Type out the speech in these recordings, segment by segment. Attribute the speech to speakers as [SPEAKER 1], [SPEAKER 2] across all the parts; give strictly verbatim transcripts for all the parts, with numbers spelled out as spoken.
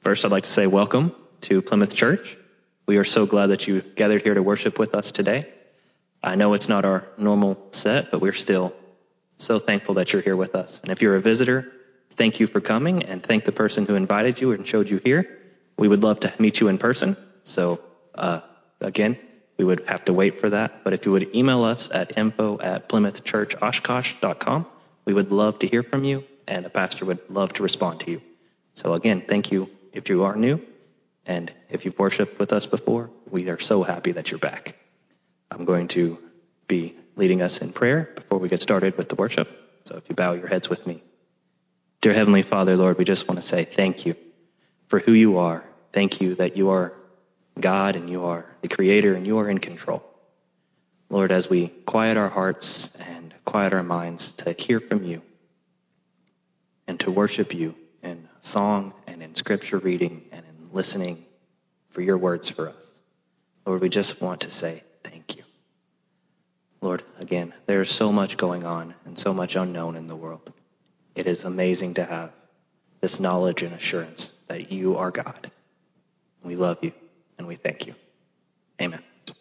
[SPEAKER 1] First, I'd like to say welcome to Plymouth Church. We are so glad that you gathered here to worship with us today. I know it's not our normal set, but we're still so thankful that you're here with us. And if you're a visitor, thank you for coming, and thank the person who invited you and showed you here. We would love to meet you in person. So uh, again, we would have to wait for that. But if you would email us at info at plymouth church oshkosh dot com, we would love to hear from you, and a pastor would love to respond to you. So again, thank you if you are new, and if you've worshiped with us before, we are so happy that you're back. I'm going to be leading us in prayer before we get started with the worship. So if you bow your heads with me. Dear Heavenly Father, Lord, we just want to say thank you for who you are. Thank you that you are God and you are the Creator and you are in control. Lord, as we quiet our hearts and quiet our minds to hear from you and to worship you in song and in scripture reading and in listening for your words for us, Lord, we just want to say thank you. Lord, again, there's so much going on and so much unknown in the world. It is amazing to have this knowledge and assurance that you are God. We love you and we thank you. Amen.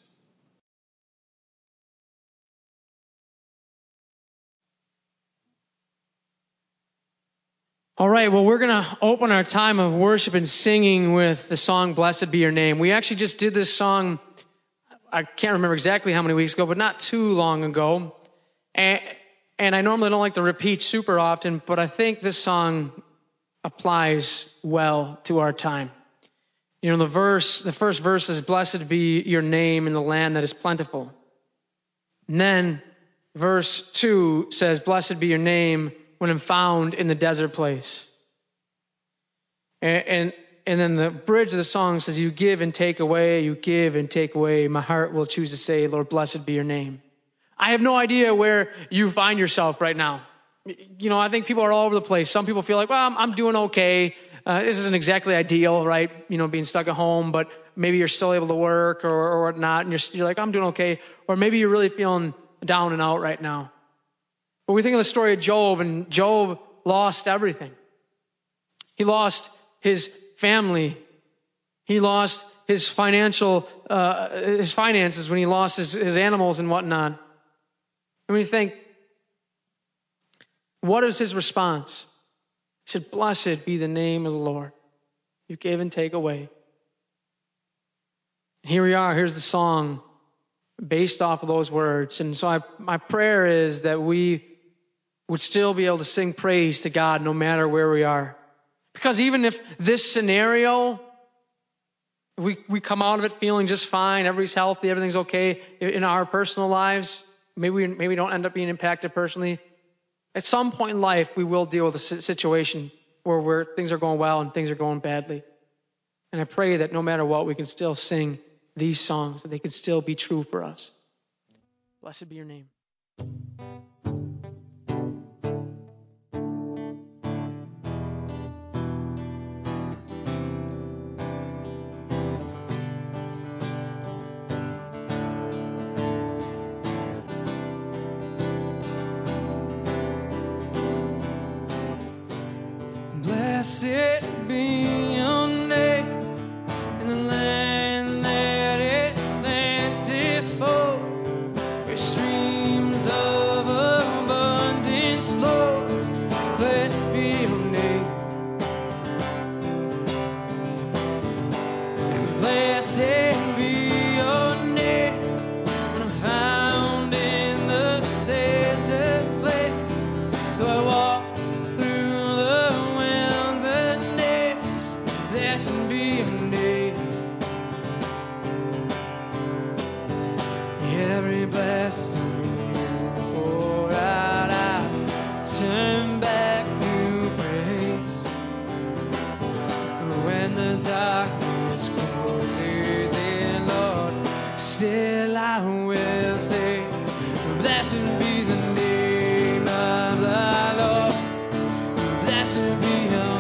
[SPEAKER 2] All right, well, we're going to open our time of worship and singing with the song, Blessed Be Your Name. We actually just did this song, I can't remember exactly how many weeks ago, but not too long ago. And, and I normally don't like to repeat super often, but I think this song applies well to our time. You know, the verse, the first verse is, Blessed be your name in the land that is plentiful. And then verse two says, Blessed be your name when I'm found in the desert place. And, and, and then the bridge of the song says, you give and take away, you give and take away. My heart will choose to say, Lord, blessed be your name. I have no idea where you find yourself right now. You know, I think people are all over the place. Some people feel like, well, I'm, I'm doing okay. Uh, this isn't exactly ideal, right? You know, being stuck at home, but maybe you're still able to work or, or whatnot. And you're, you're like, I'm doing okay. Or maybe you're really feeling down and out right now. But we think of the story of Job, and Job lost everything. He lost his family. He lost his financial, uh, his finances when he lost his, his animals and whatnot. And we think, what is his response? He said, blessed be the name of the Lord. You give and take away. And here we are. Here's the song based off of those words. And so I, my prayer is that we would still be able to sing praise to God no matter where we are. Because even if this scenario, we, we come out of it feeling just fine, everybody's healthy, everything's okay in our personal lives, maybe we, maybe we don't end up being impacted personally. At some point in life, we will deal with a situation where we're, things are going well and things are going badly. And I pray that no matter what, we can still sing these songs, that they can still be true for us. Blessed be your name.
[SPEAKER 3] Blessed be your name in the land that is plentiful, where streams of abundance flow. Blessed be your name, and blessed be your name when I'm found in the desert place. Though I walk blessed be your name. Every blessing you pour out, I turn back to praise. When the darkness closes in, Lord, still I will say, blessed be the name of the Lord. Blessed be your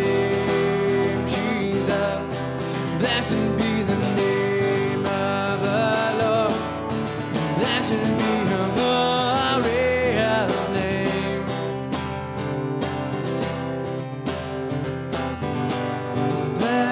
[SPEAKER 3] blessed be the name of the Lord. Blessed be your glorious name. Blessed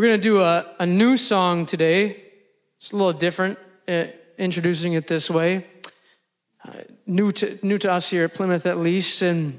[SPEAKER 2] going to do a, a new song today. It's a little different, uh, introducing it this way. Uh, new to new to us here at Plymouth, at least. And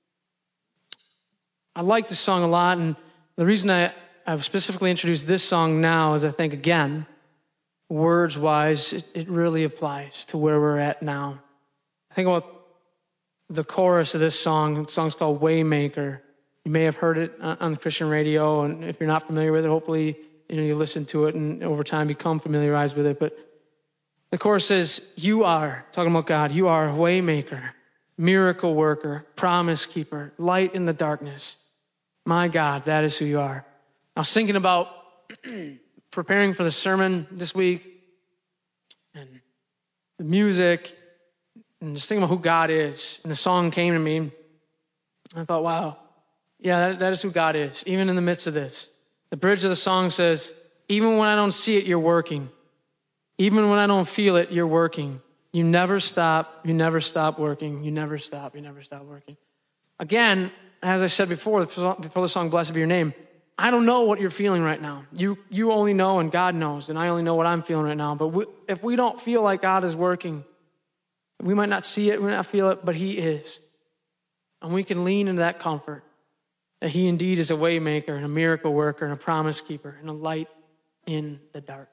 [SPEAKER 2] I like this song a lot. And the reason I, I've specifically introduced this song now is I think, again, words-wise, it, it really applies to where we're at now. I think about the chorus of this song. The song's called Waymaker. You may have heard it on the Christian radio, and if you're not familiar with it, hopefully you know you listen to it and over time become familiarized with it. But the chorus says, "You are," talking about God, "you are a waymaker, miracle worker, promise keeper, light in the darkness. My God, that is who you are." I was thinking about preparing for the sermon this week and the music and just thinking about who God is. And the song came to me. And I thought, wow. Yeah, that, that is who God is, even in the midst of this. The bridge of the song says, even when I don't see it, you're working. Even when I don't feel it, you're working. You never stop. You never stop working. You never stop. You never stop working. Again, as I said before, before the song, Blessed Be Your Name, I don't know what you're feeling right now. You you only know, and God knows, and I only know what I'm feeling right now. But we, if we don't feel like God is working, we might not see it, we might not feel it, but He is. And we can lean into that comfort. That He indeed is a way maker and a miracle worker and a promise keeper and a light in the darkness.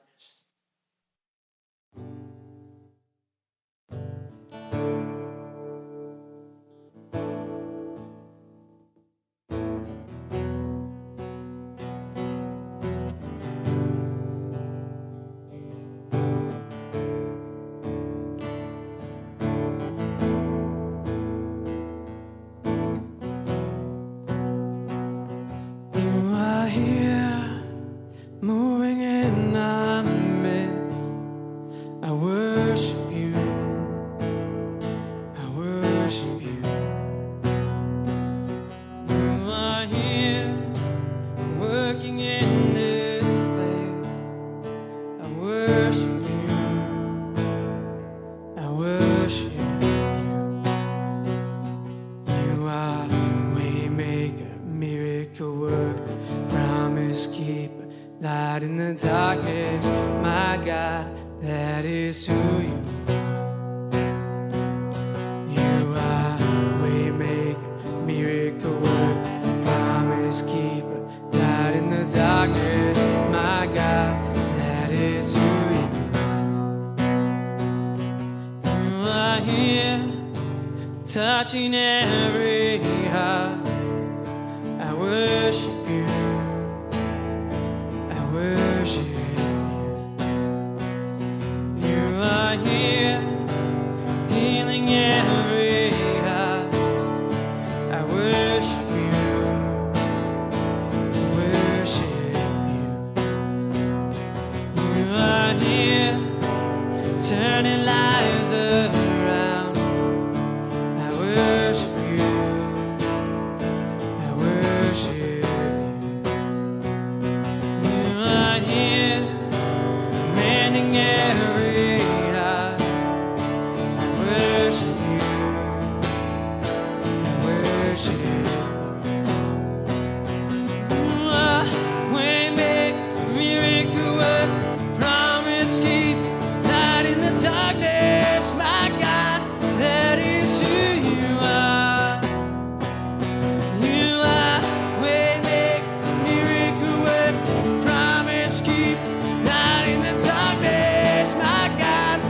[SPEAKER 3] Touching every heart, I worship you, I worship you. You are here, healing every heart, I worship you, I worship you. You are here, turning lives around. God,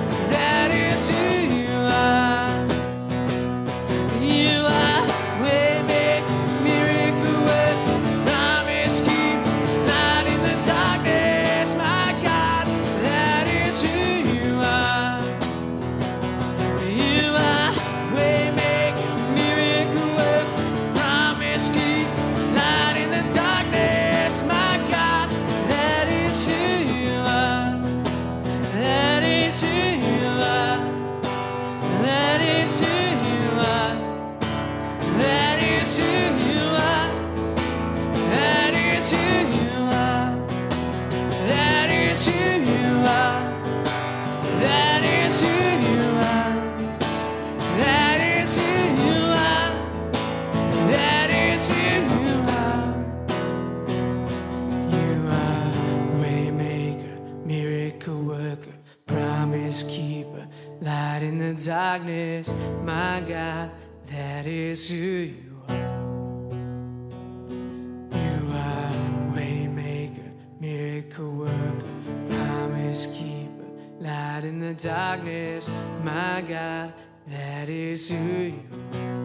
[SPEAKER 3] darkness, my God, that is who you are. You are waymaker, miracle worker, promise keeper, light in the darkness, my God, that is who you are.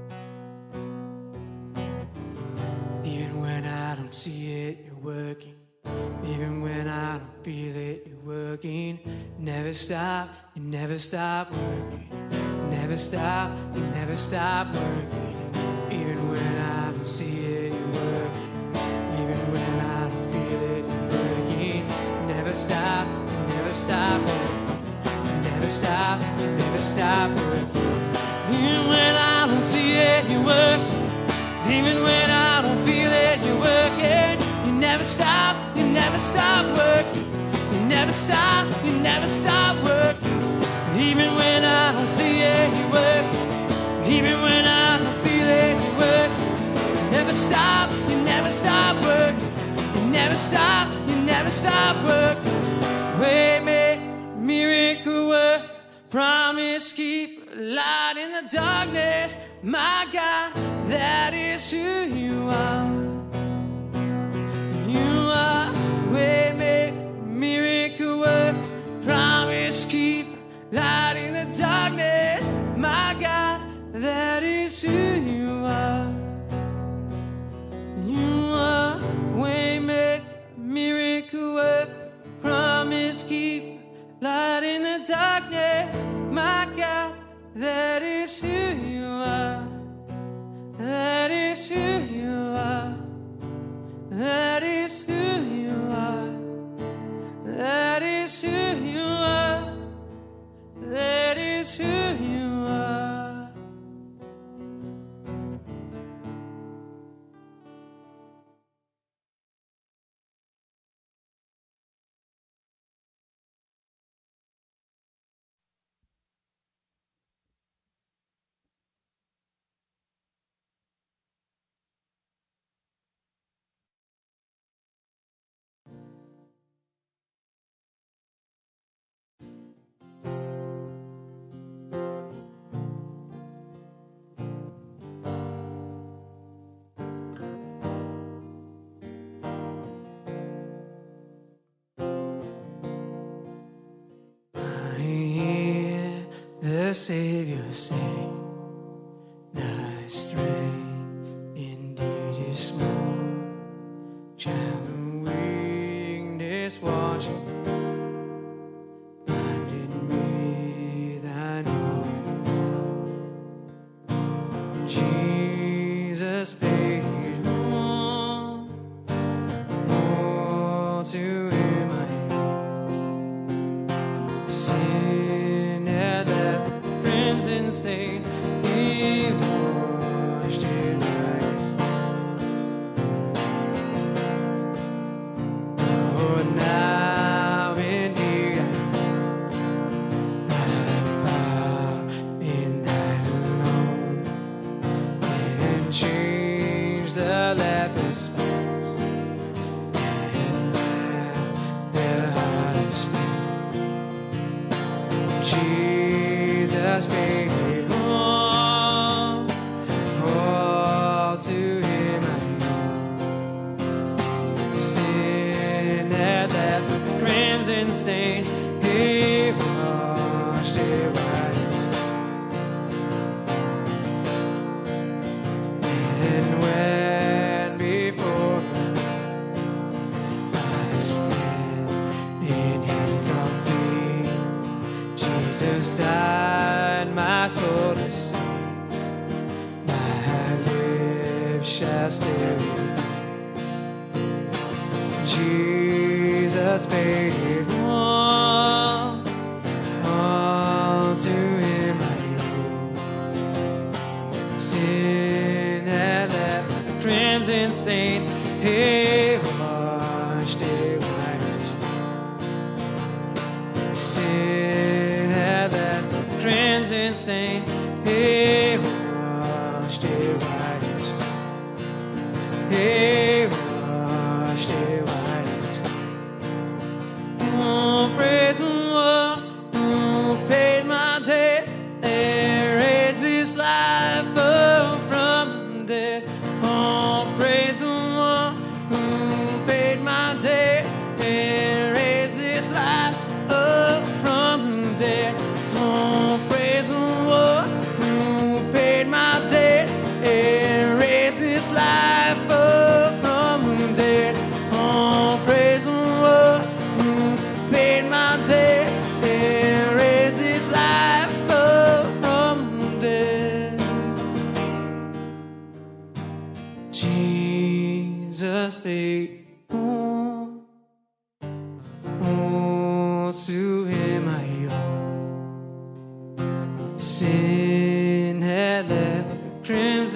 [SPEAKER 3] Even when I don't see it, you're working. Even when I don't feel it, you're working. You never stop, you never stop working. You never stop, you never stop working. Even when I don't see it, you're working. Even when I don't feel it, you're working. You never stop, you never stop working. You never stop, you never stop working. Even when I don't see it, you're working. Even when I don't feel it, you're working. You never stop, you never stop working. You never stop, you never stop working. Even when I don't see it, you work. Even when I don't feel it, you work. You never stop, you never stop working. You never stop, you never stop working. Waymaker, miracle work, promise keep, light in the darkness. My God, that is who you are. You are waymaker, miracle work, promise keep, light in the darkness, my God, that is who you are. You are waymaker, miracle work, promise keep, light in the darkness, my God, that is who you are. That is who you are. That is who you are. That is who you are. That is who you are. I hear the Savior say, thy strength indeed is small. Child of weakness watching, find in me thine own. Jesus paid all, all to him I owe. Sin had left crimson stain, he washed it white. Oh, now indeed I know that power in thine alone can change the leper's spots and melt their hardest stone. Jesus paid it all, all to him I owe. Sin had left a crimson stain, he washed it white as snow. And when before him I stand in him complete, Jesus died my soul to save. My lips shall still be. Jesus paid it all, all to him I owe. Sin had left a crimson stain, he washed it white as snow. Sin had left a crimson stain, he washed it white as snow. He washed it white as snow. Oh, praise the Lord who paid my debt,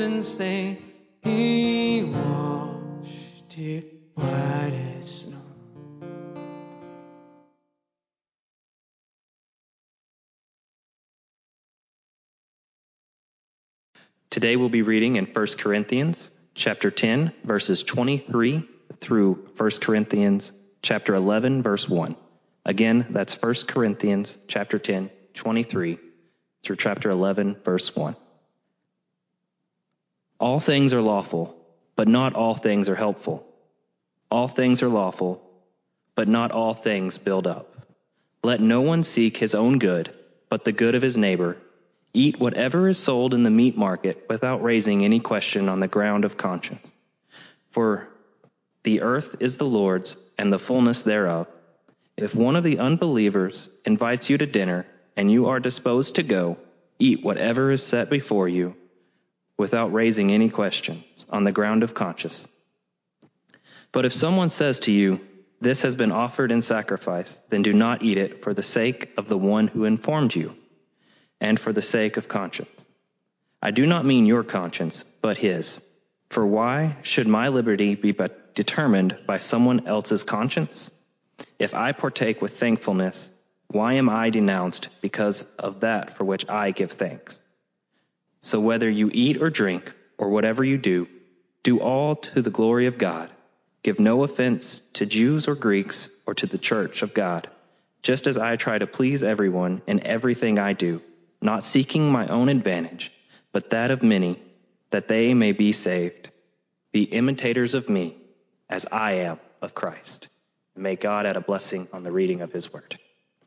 [SPEAKER 3] sin stain. He washed it white as snow.
[SPEAKER 1] Today we'll be reading in First Corinthians chapter ten, verses twenty-three through First Corinthians chapter eleven, verse one. Again, that's First Corinthians chapter ten, twenty-three through chapter eleven, verse one. All things are lawful, but not all things are helpful. All things are lawful, but not all things build up. Let no one seek his own good, but the good of his neighbor. Eat whatever is sold in the meat market without raising any question on the ground of conscience. For the earth is the Lord's and the fullness thereof. If one of the unbelievers invites you to dinner and you are disposed to go, eat whatever is set before you without raising any questions on the ground of conscience. But if someone says to you, "This has been offered in sacrifice," then do not eat it for the sake of the one who informed you, and for the sake of conscience. I do not mean your conscience, but his. For why should my liberty be but determined by someone else's conscience? If I partake with thankfulness, why am I denounced because of that for which I give thanks? So whether you eat or drink, or whatever you do, do all to the glory of God. Give no offense to Jews or Greeks or to the church of God, just as I try to please everyone in everything I do, not seeking my own advantage, but that of many, that they may be saved. Be imitators of me, as I am of Christ. And may God add a blessing on the reading of his word.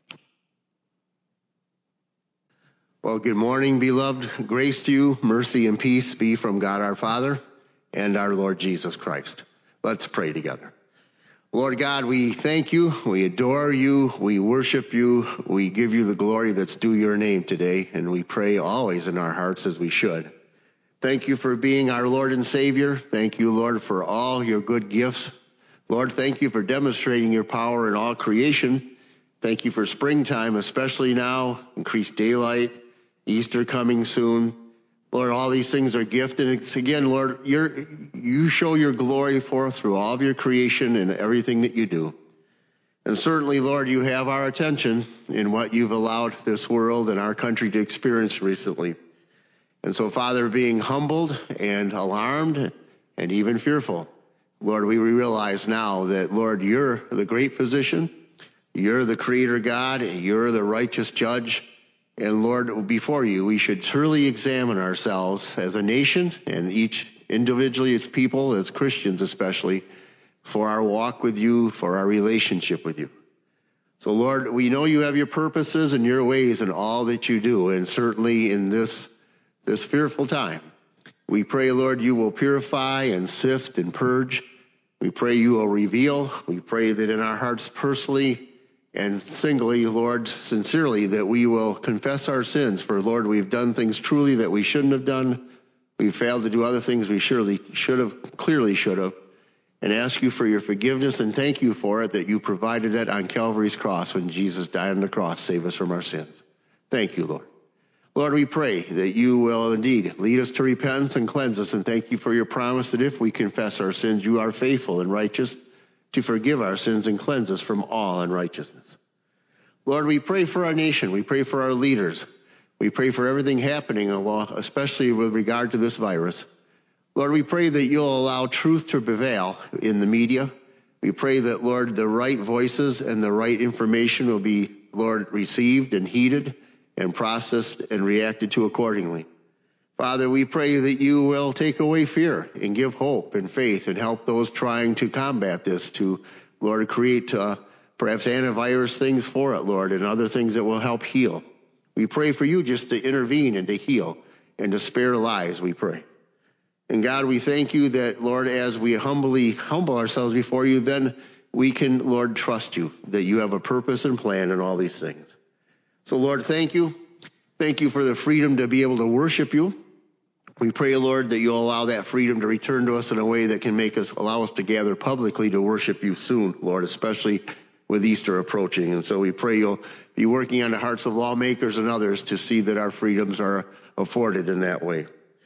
[SPEAKER 4] Well, good morning, beloved. Grace to you, mercy and peace be from God our Father and our Lord Jesus Christ. Let's pray together. Lord God, we thank you, we adore you, we worship you, we give you the glory that's due your name today, and we pray always in our hearts as we should. Thank you for being our Lord and Savior. Thank you, Lord, for all your good gifts. Lord, thank you for demonstrating your power in all creation. Thank you for springtime, especially now, increased daylight, Easter coming soon. Lord, all these things are gifts. And it's again, Lord, you're, you show your glory forth through all of your creation and everything that you do. And certainly, Lord, you have our attention in what you've allowed this world and our country to experience recently. And so, Father, being humbled and alarmed and even fearful, Lord, we realize now that, Lord, you're the great physician. You're the creator God. You're the righteous judge. And Lord, before you, we should truly examine ourselves as a nation and each individually as people, as Christians especially, for our walk with you, for our relationship with you. So Lord, we know you have your purposes and your ways in all that you do, and certainly in this, this fearful time. We pray, Lord, you will purify and sift and purge. We pray you will reveal. We pray that in our hearts personally and singly, Lord, sincerely, that we will confess our sins. For, Lord, we've done things truly that we shouldn't have done. We've failed to do other things we surely should have, clearly should have. And ask you for your forgiveness and thank you for it, that you provided it on Calvary's cross when Jesus died on the cross to save us from our sins. Thank you, Lord. Lord, we pray that you will indeed lead us to repentance and cleanse us, and thank you for your promise that if we confess our sins, you are faithful and righteous to forgive our sins and cleanse us from all unrighteousness. Lord, we pray for our nation. We pray for our leaders. We pray for everything happening, especially with regard to this virus. Lord, we pray that you'll allow truth to prevail in the media. We pray that, Lord, the right voices and the right information will be, Lord, received and heeded and processed and reacted to accordingly. Father, we pray that you will take away fear and give hope and faith and help those trying to combat this to, Lord, create uh, perhaps antivirus things for it, Lord, and other things that will help heal. We pray for you just to intervene and to heal and to spare lives, we pray. And God, we thank you that, Lord, as we humbly humble ourselves before you, then we can, Lord, trust you, that you have a purpose and plan in all these things. So, Lord, thank you. Thank you for the freedom to be able to worship you. We pray, Lord, that you'll allow that freedom to return to us in a way that can make us, allow us to gather publicly to worship you soon, Lord, especially with Easter approaching. And so we pray you'll be working on the hearts of lawmakers and others to see that our freedoms are afforded in that way.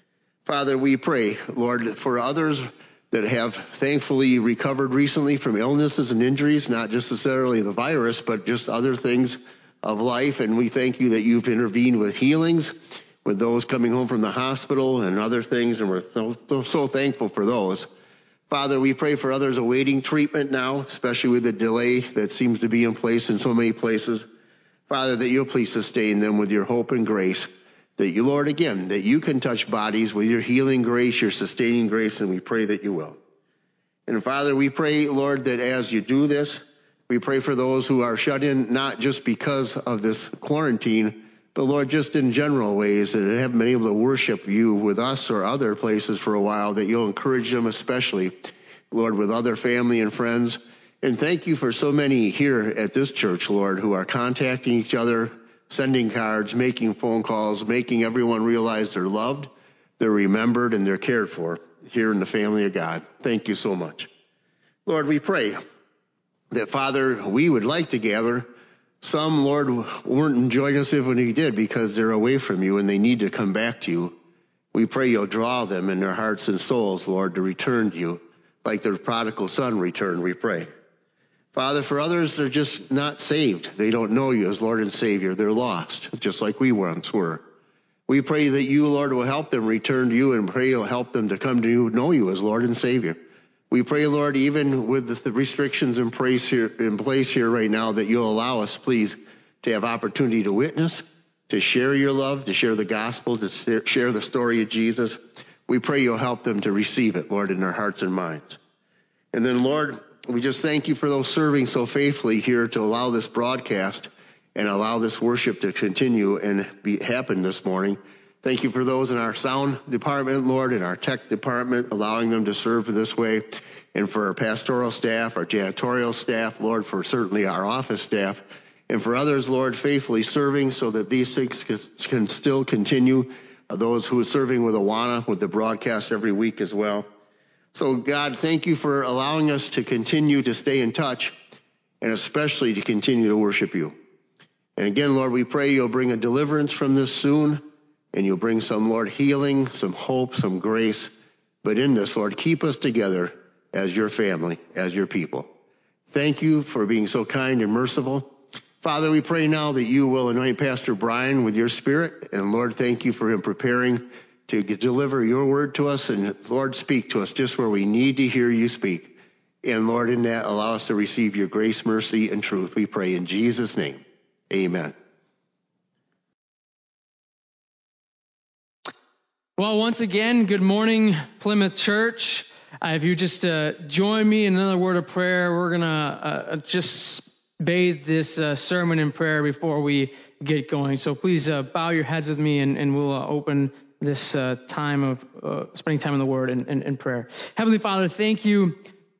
[SPEAKER 4] Father, we pray, Lord, for others that have thankfully recovered recently from illnesses and injuries, not just necessarily the virus, but just other things of life. And we thank you that you've intervened with healings, with those coming home from the hospital and other things, and we're so, so thankful for those. Father, we pray for others awaiting treatment now, especially with the delay that seems to be in place in so many places. Father, that you'll please sustain them with your hope and grace. That you, Lord, again, that you can touch bodies with your healing grace, your sustaining grace, and we pray that you will. And Father, we pray, Lord, that as you do this, we pray for those who are shut in, not just because of this quarantine, but Lord, just in general ways that haven't been able to worship you with us or other places for a while, that you'll encourage them especially, Lord, with other family and friends. And thank you for so many here at this church, Lord, who are contacting each other, sending cards, making phone calls, making everyone realize they're loved, they're remembered, and they're cared for here in the family of God. Thank you so much. Lord, we pray that, Father, we would like to gather. Some, Lord, weren't enjoying us when we did because they're away from you and they need to come back to you. We pray you'll draw them in their hearts and souls, Lord, to return to you like the prodigal son returned, we pray. Father, for others, they're just not saved. They don't know you as Lord and Savior. They're lost, just like we once were. We pray that you, Lord, will help them return to you and pray you'll help them to come to you, know you as Lord and Savior. We pray, Lord, even with the restrictions in place here, in place here right now, that you'll allow us, please, to have opportunity to witness, to share your love, to share the gospel, to share the story of Jesus. We pray you'll help them to receive it, Lord, in their hearts and minds. And then, Lord, we just thank you for those serving so faithfully here to allow this broadcast and allow this worship to continue and be happen this morning. Thank you for those in our sound department, Lord, and our tech department, allowing them to serve this way. And for our pastoral staff, our janitorial staff, Lord, for certainly our office staff, and for others, Lord, faithfully serving so that these things can still continue. Those who are serving with Awana, with the broadcast every week as well. So, God, thank you for allowing us to continue to stay in touch and especially to continue to worship you. And again, Lord, we pray you'll bring a deliverance from this soon and you'll bring some, Lord, healing, some hope, some grace. But in this, Lord, keep us together as your family, as your people. Thank you for being so kind and merciful. Father, we pray now that you will anoint Pastor Brian with your spirit. And, Lord, thank you for him preparing to deliver your word to us, and Lord, speak to us just where we need to hear you speak. And Lord, in that, allow us to receive your grace, mercy, and truth. We pray in Jesus' name. Amen.
[SPEAKER 2] Well, once again, good morning, Plymouth Church. Uh, if you just uh, join me in another word of prayer, we're going to uh, just bathe this uh, sermon in prayer before we get going. So please uh, bow your heads with me, and, and we'll uh, open this uh, time of uh, spending time in the Word and, and, and prayer. Heavenly Father, thank you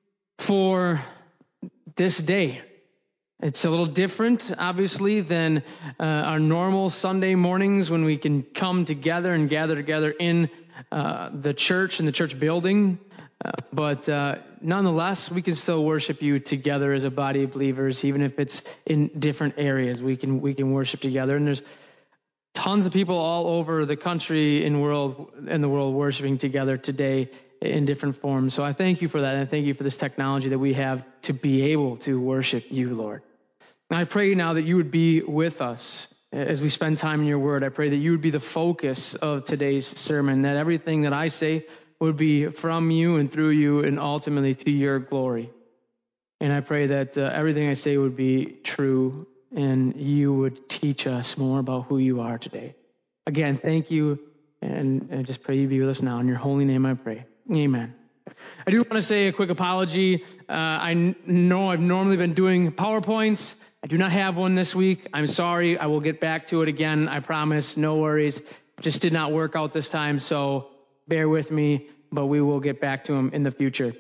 [SPEAKER 2] for this day. It's a little different, obviously, than uh, our normal Sunday mornings when we can come together and gather together in uh, the church, in the church building. Uh, but uh, nonetheless, we can still worship you together as a body of believers, even if it's in different areas. We can we can worship together, and there's tons of people all over the country and world and the world worshiping together today in different forms. So I thank you for that, and I thank you for this technology that we have to be able to worship you, Lord. And I pray now that you would be with us as we spend time in your word. I pray that you would be the focus of today's sermon, that everything that I say would be from you and through you and ultimately to your glory. And I pray that uh, everything I say would be true and you would teach us more about who you are today. Again, thank you, and I just pray you be with us now. In your holy name I pray. Amen. I do want to say a quick apology. Uh, I n- know I've normally been doing PowerPoints. I do not have one this week. I'm sorry. I will get back to it again. I promise. No worries. Just did not work out this time, so bear with me, but we will get back to them in the future.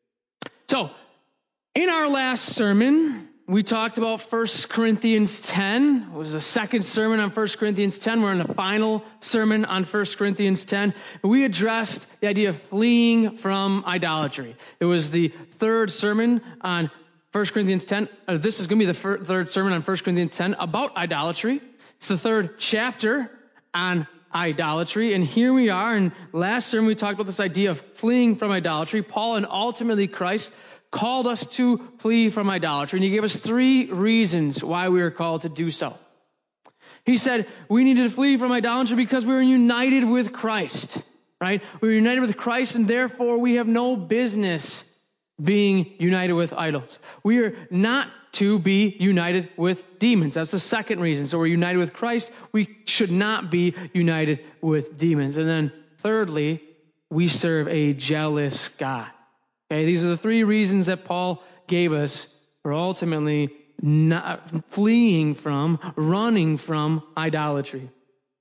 [SPEAKER 2] So, in our last sermon, we talked about First Corinthians ten. It was the second sermon on First Corinthians ten. We're in the final sermon on First Corinthians ten. We addressed the idea of fleeing from idolatry. It was the third sermon on First Corinthians ten. Uh, this is going to be the fir- third sermon on First Corinthians ten about idolatry. It's the third chapter on idolatry. And here we are. And last sermon, we talked about this idea of fleeing from idolatry. Paul and ultimately Christ called us to flee from idolatry. And he gave us three reasons why we are called to do so. He said we needed to flee from idolatry because we were united with Christ, right? We were united with Christ, and therefore we have no business being united with idols. We are not to be united with demons. That's the second reason. So we're united with Christ. We should not be united with demons. And then thirdly, we serve a jealous God. Okay, these are the three reasons that Paul gave us for ultimately not fleeing from, running from idolatry.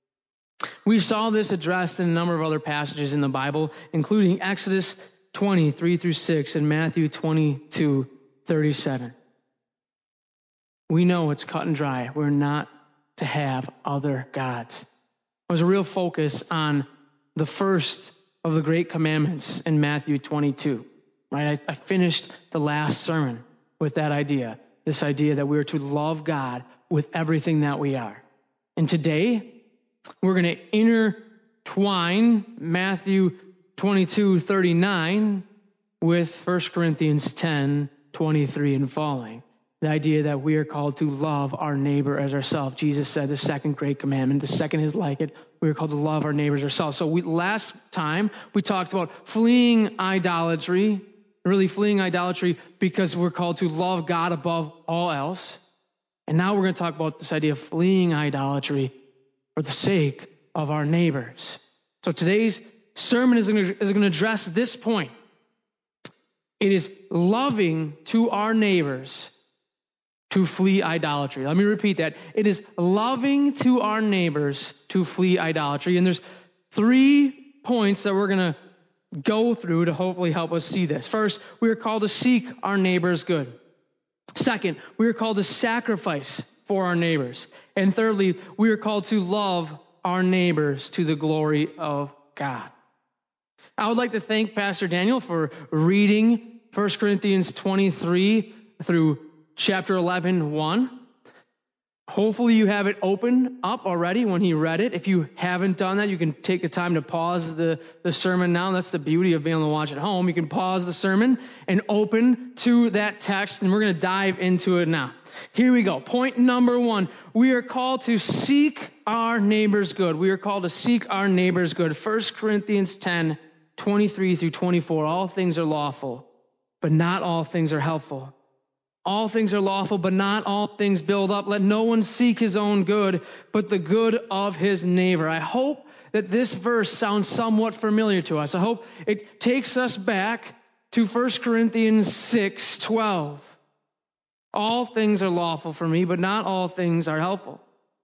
[SPEAKER 2] We saw this addressed in a number of other passages in the Bible, including Exodus twenty-three through six and Matthew twenty-two thirty-seven. We know it's cut and dry. We're not to have other gods. There was a real focus on the first of the great commandments in Matthew twenty-two. Right? I, I finished the last sermon with that idea. This idea that we are to love God with everything that we are. And today, we're going to intertwine Matthew twenty-two thirty-nine with First Corinthians ten twenty-three and following. The idea that we are called to love our neighbor as ourselves. Jesus said the second great commandment, the second is like it. We are called to love our neighbors ourselves. So we, last time, we talked about fleeing idolatry, really fleeing idolatry because we're called to love God above all else. And now we're going to talk about this idea of fleeing idolatry for the sake of our neighbors. So today's sermon is going to, is going to address this point. It is loving to our neighbors to flee idolatry. Let me repeat that. It is loving to our neighbors to flee idolatry. And there's three points that we're going to go through to hopefully help us see this. First, we are called to seek our neighbor's good. Second, we are called to sacrifice for our neighbors. And thirdly, we are called to love our neighbors to the glory of God. I would like to thank Pastor Daniel for reading First Corinthians twenty-three through chapter eleven, one. Hopefully you have it open up already when he read it. If you haven't done that, you can take the time to pause the, the sermon now. That's the beauty of being able to watch at home. You can pause the sermon and open to that text, and we're going to dive into it now. Here we go. Point number one. We are called to seek our neighbor's good. We are called to seek our neighbor's good. First Corinthians ten, twenty-three through twenty-four. All things are lawful, but not all things are helpful. All things are lawful, but not all things build up. Let no one seek his own good, but the good of his neighbor. I hope that this verse sounds somewhat familiar to us. I hope it takes us back to First Corinthians six twelve. All things are lawful for me, but not all things are helpful.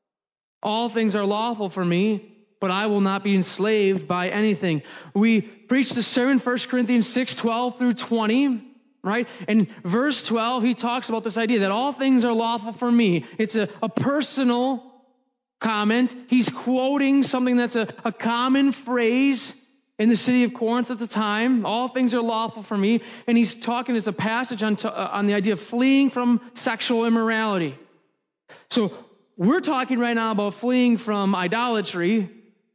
[SPEAKER 2] All things are lawful for me, but I will not be enslaved by anything. We preached the sermon, First Corinthians six twelve through twenty. Right? In verse twelve, he talks about this idea that all things are lawful for me. It's a, a personal comment. He's quoting something that's a, a common phrase in the city of Corinth at the time. All things are lawful for me. And he's talking as a passage on, to, uh, on the idea of fleeing from sexual immorality. So we're talking right now about fleeing from idolatry.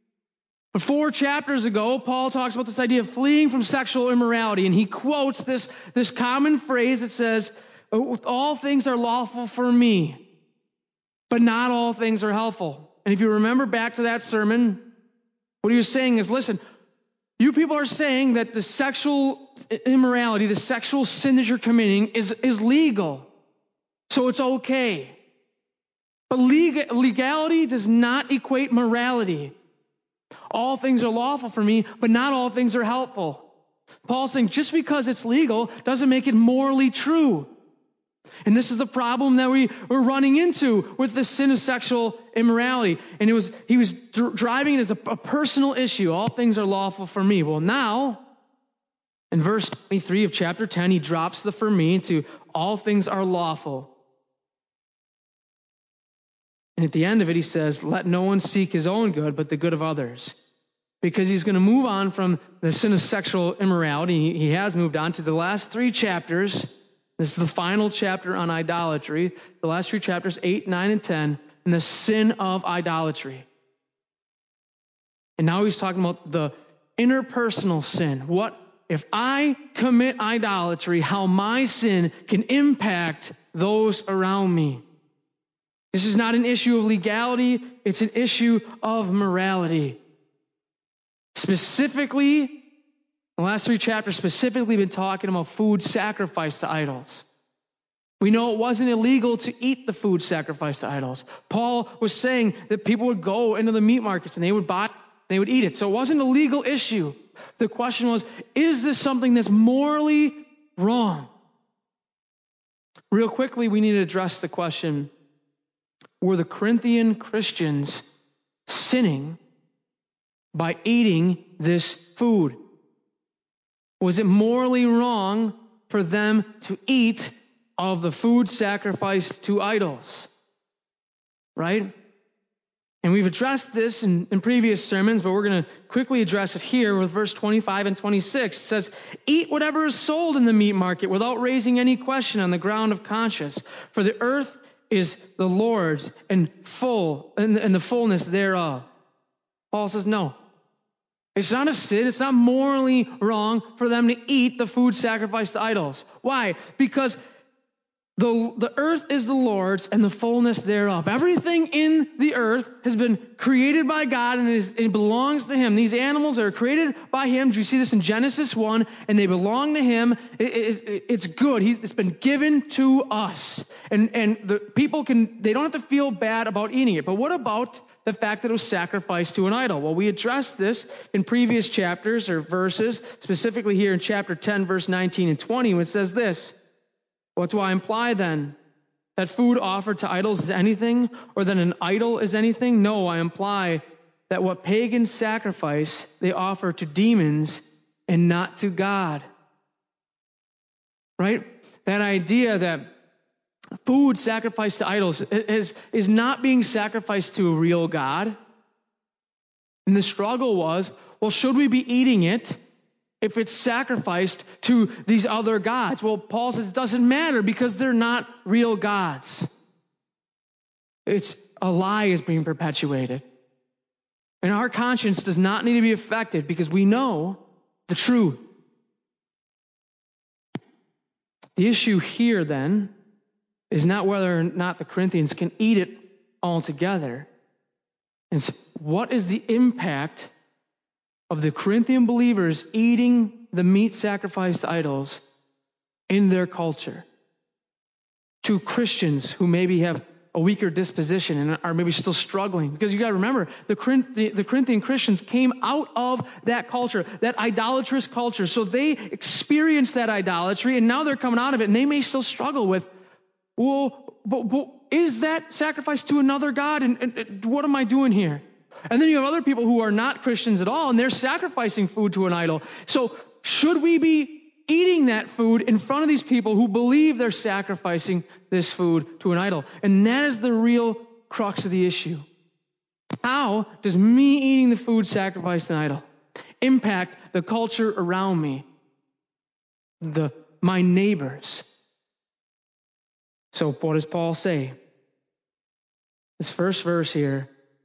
[SPEAKER 2] But four chapters ago, Paul talks about this idea of fleeing from sexual immorality, and he quotes this, this common phrase that says, all things are lawful for me, but not all things are helpful. And if you remember back to that sermon, what he was saying is, listen, you people are saying that the sexual immorality, the sexual sin that you're committing is, is legal, so it's okay. But legal, legality does not equate morality. All things are lawful for me, but not all things are helpful. Paul's saying just because it's legal doesn't make it morally true. And this is the problem that we were running into with the sin of sexual immorality. And it was he was dr- driving it as a, a personal issue. All things are lawful for me. Well, now, in verse twenty-three of chapter ten, he drops the for me to all things are lawful. And at the end of it, he says, let no one seek his own good, but the good of others. Because he's going to move on from the sin of sexual immorality. He has moved on to the last three chapters. This is the final chapter on idolatry. The last three chapters, eight, nine, and ten, and the sin of idolatry. And now he's talking about the interpersonal sin. What if I commit idolatry, how my sin can impact those around me? This is not an issue of legality, it's an issue of morality. Specifically, the last three chapters specifically been talking about food sacrificed to idols. We know it wasn't illegal to eat the food sacrificed to idols. Paul was saying that people would go into the meat markets and they would buy, they would eat it. So it wasn't a legal issue. The question was, is this something that's morally wrong? Real quickly, we need to address the question, were the Corinthian Christians sinning by eating this food? Was it morally wrong for them to eat of the food sacrificed to idols? Right? And we've addressed this in, in previous sermons, but we're going to quickly address it here with verse twenty-five and twenty-six. It says, eat whatever is sold in the meat market without raising any question on the ground of conscience. For the earth is the Lord's and full, and, and the fullness thereof. Paul says, no. It's not a sin. It's not morally wrong for them to eat the food sacrificed to idols. Why? Because the, the earth is the Lord's and the fullness thereof. Everything in the earth has been created by God and it, is, it belongs to Him. These animals are created by Him. You see this in Genesis one, and they belong to Him. It, it, it's good. He, it's been given to us. And, and the people can, they don't have to feel bad about eating it. But what about the fact that it was sacrificed to an idol? Well, we addressed this in previous chapters or verses, specifically here in chapter ten, verse nineteen and twenty, when it says this. What do I imply then? That food offered to idols is anything, or that an idol is anything? No, I imply that what pagans sacrifice, they offer to demons and not to God. Right? That idea that food sacrificed to idols is, is not being sacrificed to a real God. And the struggle was, well, should we be eating it if it's sacrificed to these other gods? Well, Paul says it doesn't matter because they're not real gods. It's a lie is being perpetuated. And our conscience does not need to be affected because we know the truth. The issue here then is not whether or not the Corinthians can eat it altogether. It's what is the impact of the Corinthian believers eating the meat sacrificed to idols in their culture to Christians who maybe have a weaker disposition and are maybe still struggling. Because you got to remember, the Corinthian Christians came out of that culture, that idolatrous culture. So they experienced that idolatry, and now they're coming out of it, and they may still struggle with, well, but, but is that sacrifice to another God? And, and, and what am I doing here? And then you have other people who are not Christians at all, and they're sacrificing food to an idol. So should we be eating that food in front of these people who believe they're sacrificing this food to an idol? And that is the real crux of the issue. How does me eating the food sacrificed to an idol impact the culture around me, the my neighbors? So what does Paul say? This first verse here,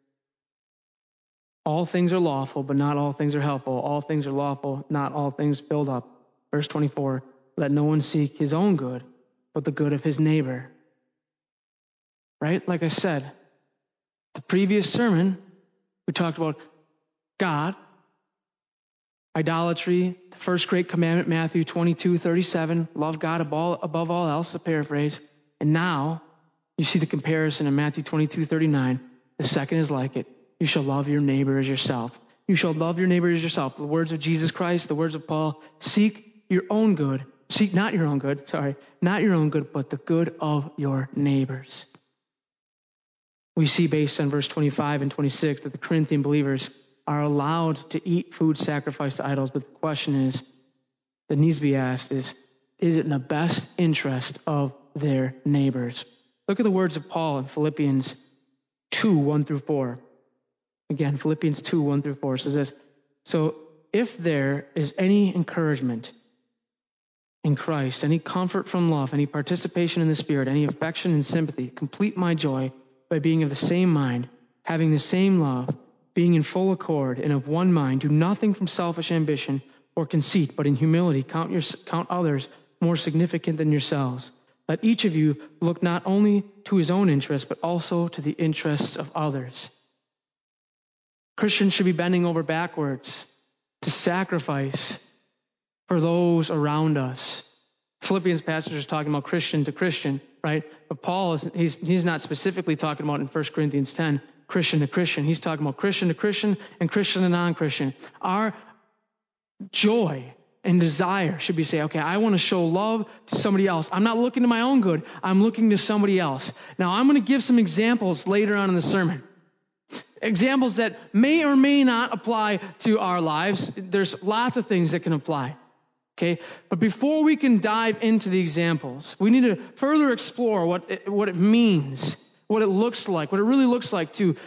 [SPEAKER 2] all things are lawful, but not all things are helpful. All things are lawful, not all things build up. Verse twenty-four, let no one seek his own good, but the good of his neighbor. Right? Like I said, the previous sermon, we talked about God, idolatry, the first great commandment, Matthew twenty-two thirty-seven, love God above all, above all else, to paraphrase. And now you see the comparison in Matthew twenty-two thirty-nine. The second is like it. You shall love your neighbor as yourself. You shall love your neighbor as yourself. The words of Jesus Christ, the words of Paul, seek your own good. Seek not your own good, sorry, not your own good, but the good of your neighbors. We see based on verse twenty-five and twenty-six that the Corinthian believers are allowed to eat food sacrificed to idols, but the question is, that needs to be asked is, is it in the best interest of their neighbors? Look at the words of Paul in Philippians two, one through four. Again, Philippians two, one through four says this, so if there is any encouragement in Christ, any comfort from love, any participation in the Spirit, any affection and sympathy, complete my joy by being of the same mind, having the same love, being in full accord and of one mind, do nothing from selfish ambition or conceit, but in humility count, your, count others more significant than yourselves. Let each of you look not only to his own interests, but also to the interests of others. Christians should be bending over backwards to sacrifice for those around us. Philippians passage is talking about Christian to Christian, right? But Paul, is he's, he's not specifically talking about in First Corinthians ten, Christian to Christian. He's talking about Christian to Christian and Christian to non-Christian. Our joy and desire should be say, okay, I want to show love to somebody else. I'm not looking to my own good. I'm looking to somebody else. Now, I'm going to give some examples later on in the sermon. Examples that may or may not apply to our lives. There's lots of things that can apply. Okay? But before we can dive into the examples, we need to further explore what it, what it means, what it looks like, what it really looks like to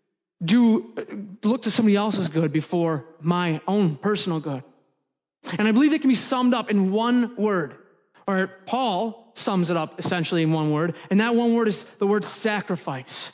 [SPEAKER 2] do look to somebody else's good before my own personal good. And I believe it can be summed up in one word, or Paul sums it up essentially in one word, and that one word is the word sacrifice.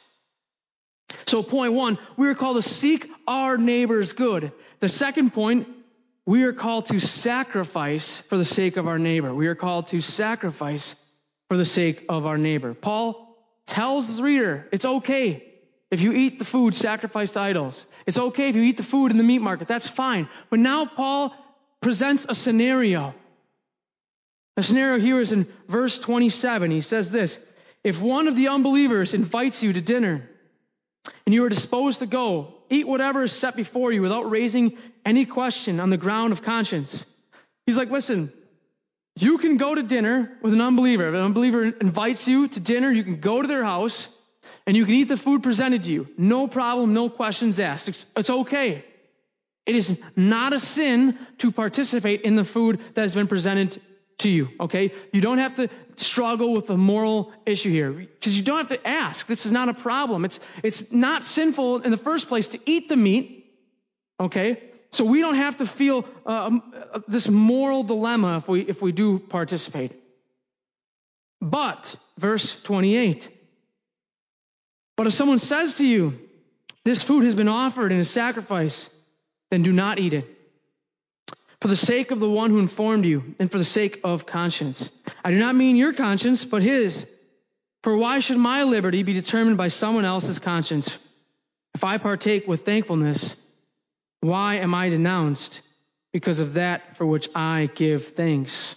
[SPEAKER 2] So point one, we are called to seek our neighbor's good. The second point, we are called to sacrifice for the sake of our neighbor. We are called to sacrifice for the sake of our neighbor. Paul tells the reader, it's okay if you eat the food sacrificed to idols. It's okay if you eat the food in the meat market. That's fine. But now Paul presents a scenario. The scenario here is in verse twenty-seven. He says this, if one of the unbelievers invites you to dinner and you are disposed to go, eat whatever is set before you without raising any question on the ground of conscience. He's like, listen, you can go to dinner with an unbeliever. If an unbeliever invites you to dinner, you can go to their house and you can eat the food presented to you. No problem, no questions asked. It's, it's okay. It is not a sin to participate in the food that has been presented to you, okay? You don't have to struggle with the moral issue here because you don't have to ask. This is not a problem. It's, it's not sinful in the first place to eat the meat, okay? So we don't have to feel uh, this moral dilemma if we, if we do participate. But, verse twenty-eight, but if someone says to you, this food has been offered in a sacrifice, then do not eat it. For the sake of the one who informed you, and for the sake of conscience. I do not mean your conscience, but his. For why should my liberty be determined by someone else's conscience? If I partake with thankfulness, why am I denounced? Because of that for which I give thanks.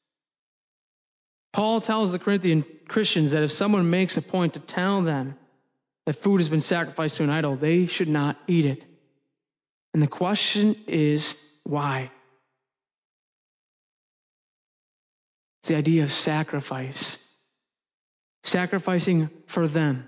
[SPEAKER 2] Paul tells the Corinthian Christians that if someone makes a point to tell them that food has been sacrificed to an idol, they should not eat it. And the question is, why? It's the idea of sacrifice. Sacrificing for them.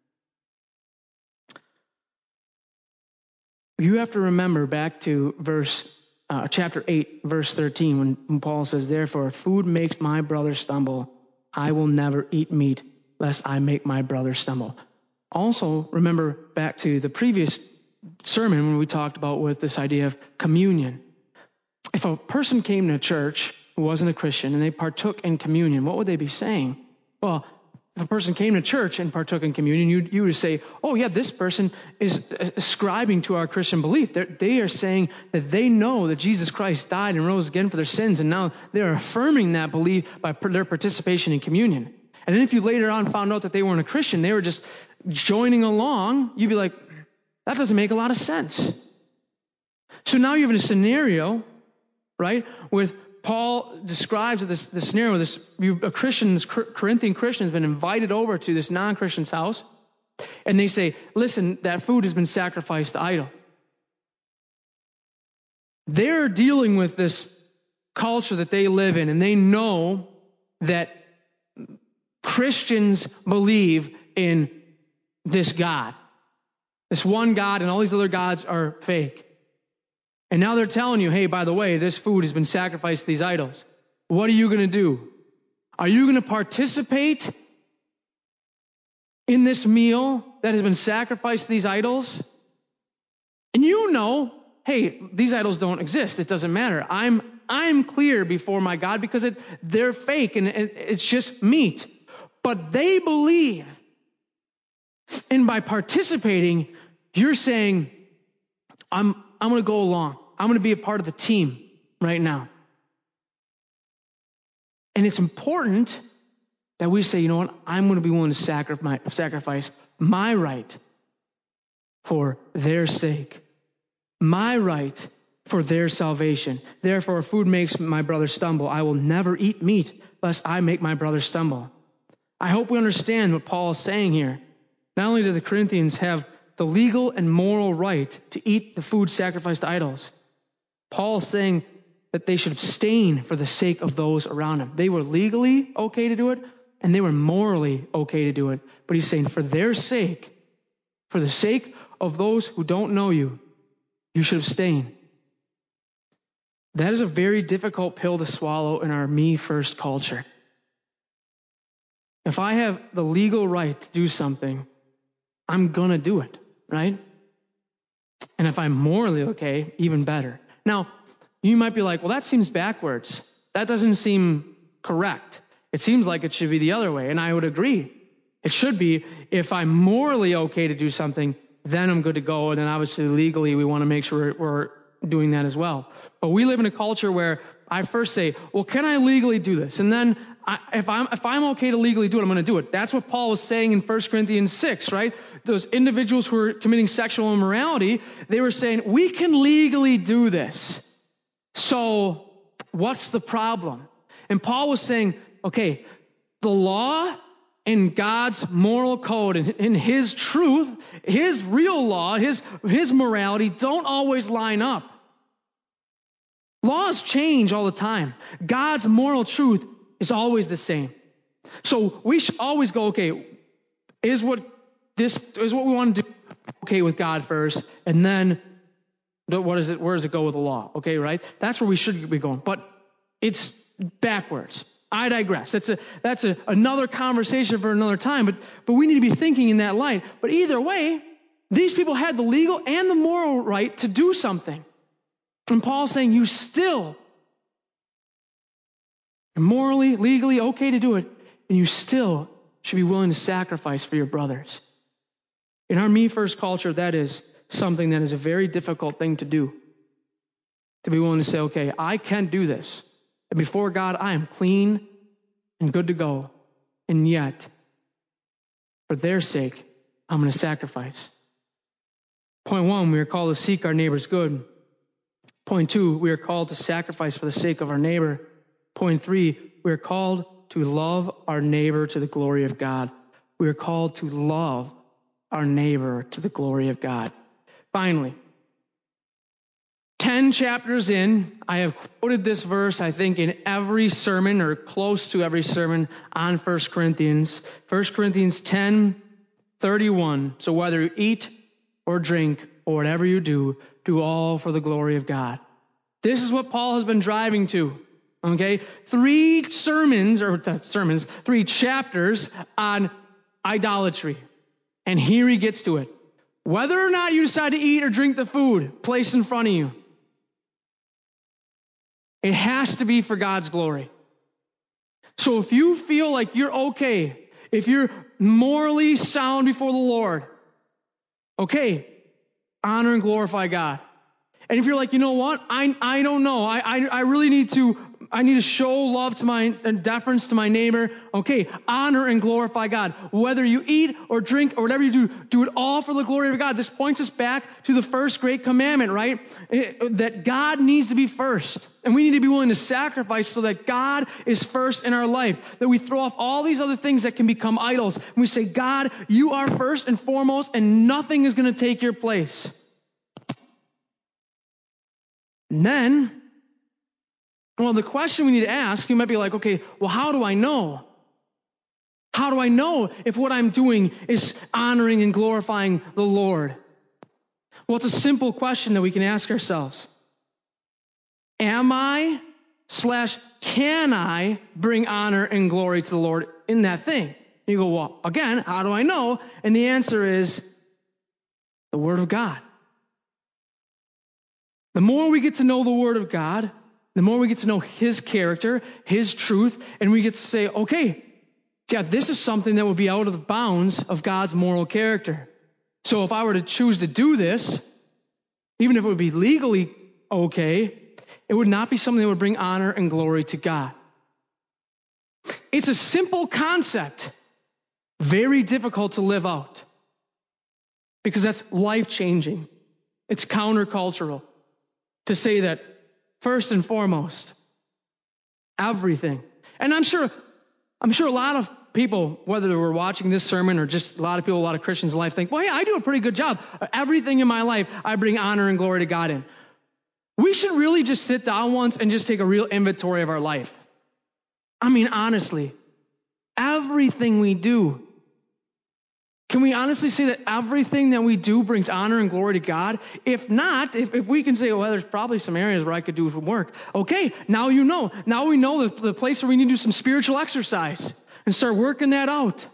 [SPEAKER 2] You have to remember back to verse, uh, chapter eight, verse thirteen, when, when Paul says, therefore, if food makes my brother stumble, I will never eat meat, lest I make my brother stumble. Also, remember back to the previous sermon when we talked about with this idea of communion. If a person came to church who wasn't a Christian and they partook in communion, what would they be saying? Well, if a person came to church and partook in communion, you, you would say, oh yeah, this person is ascribing to our Christian belief. They're, they are saying that they know that Jesus Christ died and rose again for their sins, and now they're affirming that belief by their participation in communion. And then if you later on found out that they weren't a Christian, they were just joining along, you'd be like, that doesn't make a lot of sense. So now you have a scenario, right, with Paul describes this, this scenario, this a Christian, this Corinthian Christian has been invited over to this non-Christian's house, and they say, listen, that food has been sacrificed to idol. They're dealing with this culture that they live in, and they know that Christians believe in this God. This one God, and all these other gods are fake. And now they're telling you, hey, by the way, this food has been sacrificed to these idols. What are you going to do? Are you going to participate in this meal that has been sacrificed to these idols? And you know, hey, these idols don't exist. It doesn't matter. I'm I'm clear before my God because it, they're fake and it, it's just meat. But they believe. And by participating, you're saying, I'm, I'm going to go along. I'm going to be a part of the team right now. And it's important that we say, you know what, I'm going to be willing to sacrifice, sacrifice my right for their sake, my right for their salvation. Therefore, if food makes my brother stumble, I will never eat meat, lest I make my brother stumble. I hope we understand what Paul is saying here. Not only do the Corinthians have the legal and moral right to eat the food sacrificed to idols, Paul is saying that they should abstain for the sake of those around them. They were legally okay to do it, and they were morally okay to do it. But he's saying for their sake, for the sake of those who don't know you, you should abstain. That is a very difficult pill to swallow in our me-first culture. If I have the legal right to do something, I'm going to do it, right? And if I'm morally okay, even better. Now, you might be like, well, that seems backwards. That doesn't seem correct. It seems like it should be the other way, and I would agree. It should be, if I'm morally okay to do something, then I'm good to go, and then obviously legally we want to make sure we're doing that as well. But we live in a culture where I first say, well, can I legally do this? And then I, if I'm if I'm okay to legally do it, I'm going to do it. That's what Paul was saying in First Corinthians six, right? Those individuals who were committing sexual immorality, they were saying, we can legally do this. So what's the problem? And Paul was saying, okay, the law and God's moral code and, and his truth, his real law, his, his morality don't always line up. Laws change all the time. God's moral truth is always the same. So we should always go, okay, is what this is what we want to do okay with God first, and then what is it? Where does it go with the law? Okay, right? That's where we should be going. But it's backwards. I digress. That's a that's a, another conversation for another time. But but we need to be thinking in that light. But either way, these people had the legal and the moral right to do something. And Paul's saying you still are morally, legally okay to do it, and you still should be willing to sacrifice for your brothers. In our me-first culture, that is something that is a very difficult thing to do. To be willing to say, okay, I can do this. And before God, I am clean and good to go. And yet, for their sake, I'm going to sacrifice. Point one, we are called to seek our neighbor's good. Point two, we are called to sacrifice for the sake of our neighbor. Point three, we are called to love our neighbor to the glory of God. We are called to love our neighbor to the glory of God. Finally, ten chapters in, I have quoted this verse, I think, in every sermon or close to every sermon on First Corinthians. First Corinthians ten thirty-one. So whether you eat or drink or whatever you do, do all for the glory of God. This is what Paul has been driving to. Okay? Three sermons, or sermons, three chapters on idolatry. And here he gets to it. Whether or not you decide to eat or drink the food placed in front of you, it has to be for God's glory. So if you feel like you're okay, if you're morally sound before the Lord, okay, honor and glorify God. And if you're like, you know what, I I don't know, I I, I really need to I need to show love to my and deference to my neighbor. Okay, honor and glorify God. Whether you eat or drink or whatever you do, do it all for the glory of God. This points us back to the first great commandment, right? It, that God needs to be first. And we need to be willing to sacrifice so that God is first in our life. That we throw off all these other things that can become idols. And we say, God, you are first and foremost, and nothing is going to take your place. And then, well, the question we need to ask, you might be like, okay, well, how do I know? How do I know if what I'm doing is honoring and glorifying the Lord? Well, it's a simple question that we can ask ourselves. Am I slash can I bring honor and glory to the Lord in that thing? You go, well, again, how do I know? And the answer is the Word of God. The more we get to know the Word of God, the more we get to know His character, His truth, and we get to say, okay, yeah, this is something that would be out of the bounds of God's moral character. So if I were to choose to do this, even if it would be legally okay, it would not be something that would bring honor and glory to God. It's a simple concept, very difficult to live out, because that's life-changing. It's countercultural to say that first and foremost, everything. And I'm sure, I'm sure a lot of people, whether we're watching this sermon or just a lot of people, a lot of Christians in life think, well, yeah, I do a pretty good job. Everything in my life, I bring honor and glory to God in. We should really just sit down once and just take a real inventory of our life. I mean, honestly, everything we do. Can we honestly say that everything that we do brings honor and glory to God? If not, if, if we can say, well, there's probably some areas where I could do some work. Okay, now you know. Now we know the, the place where we need to do some spiritual exercise and start working that out.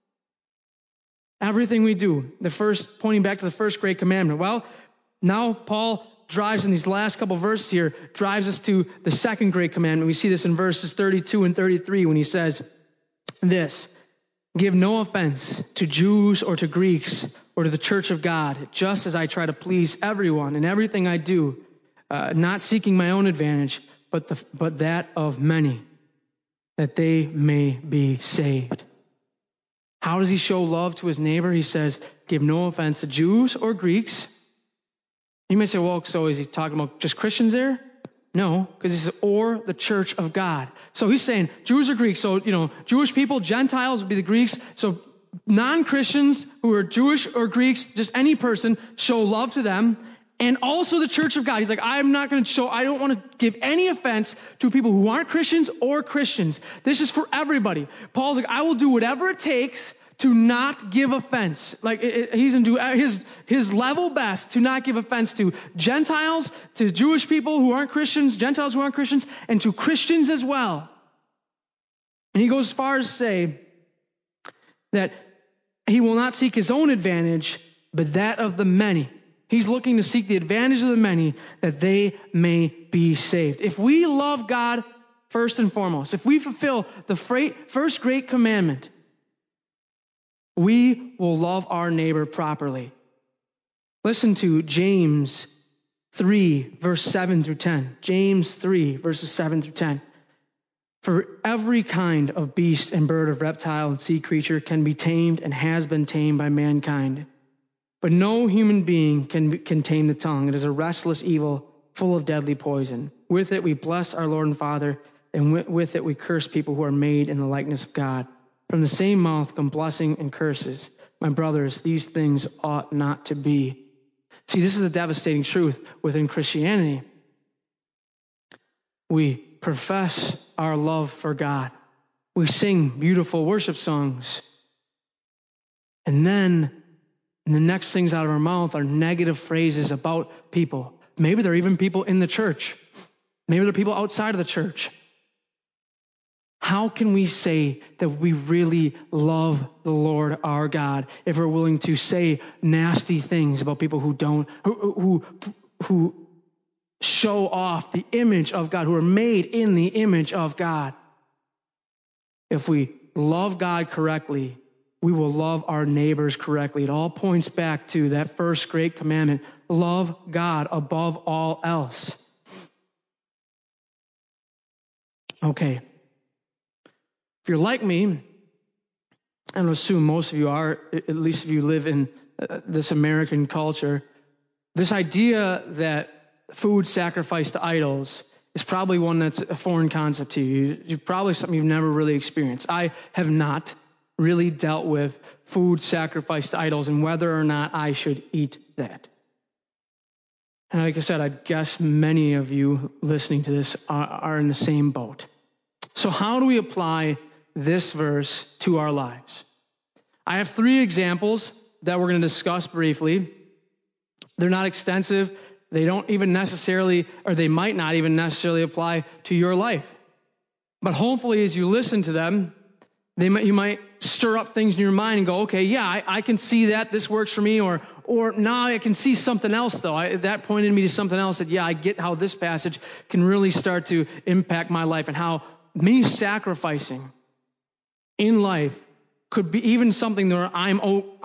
[SPEAKER 2] Everything we do, the first, pointing back to the first great commandment. Well, now Paul drives in these last couple verses here, drives us to the second great commandment. We see this in verses thirty-two and thirty-three when he says this: give no offense to Jews or to Greeks or to the church of God, just as I try to please everyone in everything I do, uh, not seeking my own advantage, but the, but that of many, that they may be saved. How does he show love to his neighbor? He says, give no offense to Jews or Greeks. You may say, well, so is he talking about just Christians there? No, because he says, or the church of God. So he's saying Jews or Greeks. So, you know, Jewish people, Gentiles would be the Greeks. So non-Christians who are Jewish or Greeks, just any person, show love to them. And also the church of God. He's like, I'm not going to show, I don't want to give any offense to people who aren't Christians or Christians. This is for everybody. Paul's like, I will do whatever it takes to not give offense. Like it, it, he's going to do his, his level best to not give offense to Gentiles, to Jewish people who aren't Christians, Gentiles who aren't Christians, and to Christians as well. And he goes as far as to say that he will not seek his own advantage, but that of the many. He's looking to seek the advantage of the many that they may be saved. If we love God first and foremost, if we fulfill the first great commandment, we will love our neighbor properly. Listen to James three, verse seven through ten. James three, verses seven through ten. For every kind of beast and bird, of reptile and sea creature can be tamed and has been tamed by mankind. But no human being can, can tame the tongue. It is a restless evil, full of deadly poison. With it we bless our Lord and Father, and with, with it we curse people who are made in the likeness of God. From the same mouth come blessing and curses. My brothers, these things ought not to be. See, this is a devastating truth within Christianity. We profess our love for God. We sing beautiful worship songs. And then and the next things out of our mouth are negative phrases about people. Maybe they're even people in the church. Maybe they're people outside of the church. How can we say that we really love the Lord our God if we're willing to say nasty things about people who don't, who, who, who show off the image of God, who are made in the image of God? If we love God correctly, we will love our neighbors correctly. It all points back to that first great commandment: love God above all else. Okay. If you're like me, I don't assume most of you are, at least if you live in uh, this American culture, this idea that food sacrificed to idols is probably one that's a foreign concept to you. You're probably something you've never really experienced. I have not really dealt with food sacrificed to idols and whether or not I should eat that. And like I said, I guess many of you listening to this are, are in the same boat. So how do we apply this verse to our lives? I have three examples that we're going to discuss briefly. They're not extensive. They don't even necessarily, or they might not even necessarily apply to your life. But hopefully as you listen to them, they might, you might stir up things in your mind and go, okay, yeah, I, I can see that. This works for me. Or, or now I can see something else, though. I, that pointed me to something else that, yeah, I get how this passage can really start to impact my life and how me sacrificing in life could be even something where I'm, oh, I'm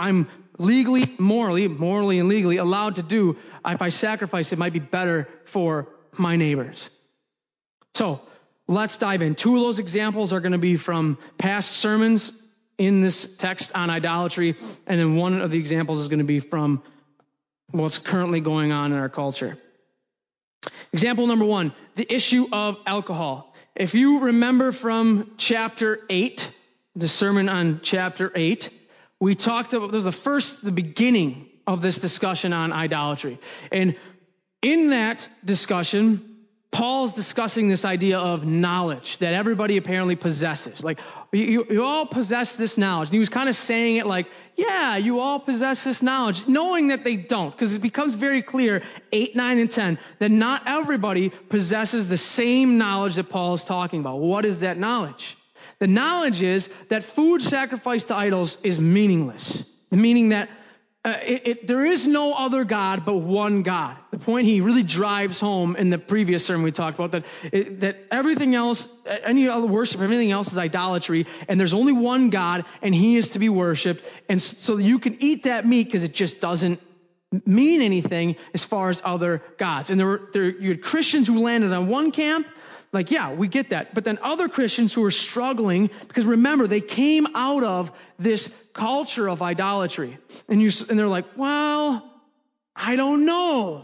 [SPEAKER 2] legally, morally, morally and legally allowed to do, if I sacrifice, it might be better for my neighbors. So let's dive in. Two of those examples are going to be from past sermons in this text on idolatry, and then one of the examples is going to be from what's currently going on in our culture. Example number one, the issue of alcohol. If you remember from chapter eight, the sermon on chapter eight, we talked about, this was the first, the beginning of this discussion on idolatry. And in that discussion, Paul's discussing this idea of knowledge that everybody apparently possesses. Like, you, you all possess this knowledge. And he was kind of saying it like, yeah, you all possess this knowledge, knowing that they don't, because it becomes very clear, eight, nine, and ten, that not everybody possesses the same knowledge that Paul is talking about. What is that knowledge? The knowledge is that food sacrificed to idols is meaningless, meaning that Uh, it, it, there is no other God but one God. The point he really drives home in the previous sermon we talked about, that it, that everything else, any other worship, everything else is idolatry, and there's only one God, and he is to be worshipped. And so you can eat that meat because it just doesn't mean anything as far as other gods. And there were there, you had Christians who landed on one camp, like, yeah, we get that. But then other Christians who are struggling, because remember, they came out of this culture of idolatry. And you and they're like, well, I don't know.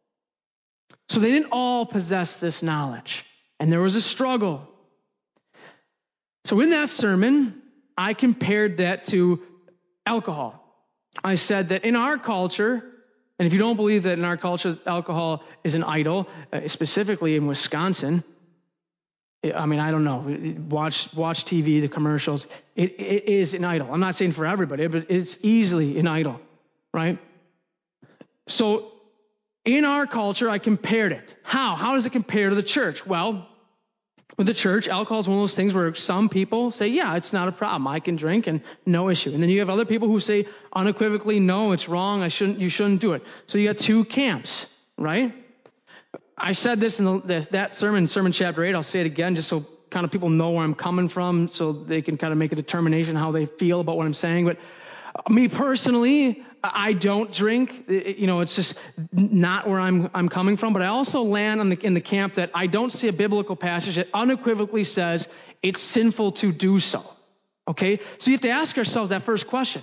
[SPEAKER 2] So they didn't all possess this knowledge. And there was a struggle. So in that sermon, I compared that to alcohol. I said that in our culture, and if you don't believe that in our culture alcohol is an idol, uh, specifically in Wisconsin, I mean, I don't know. Watch watch T V, the commercials. It, it is an idol. I'm not saying for everybody, but it's easily an idol, right? So in our culture, I compared it. How? How does it compare to the church? Well, with the church, alcohol is one of those things where some people say, yeah, it's not a problem. I can drink and no issue. And then you have other people who say unequivocally, no, it's wrong. I shouldn't. You shouldn't do it. So you got two camps, right? I said this in the, that sermon, sermon chapter eight. I'll say it again just so kind of people know where I'm coming from, so they can kind of make a determination how they feel about what I'm saying. But me personally, I don't drink. You know, it's just not where I'm I'm coming from. But I also land on the, in the camp that I don't see a biblical passage that unequivocally says it's sinful to do so. Okay? So you have to ask ourselves that first question.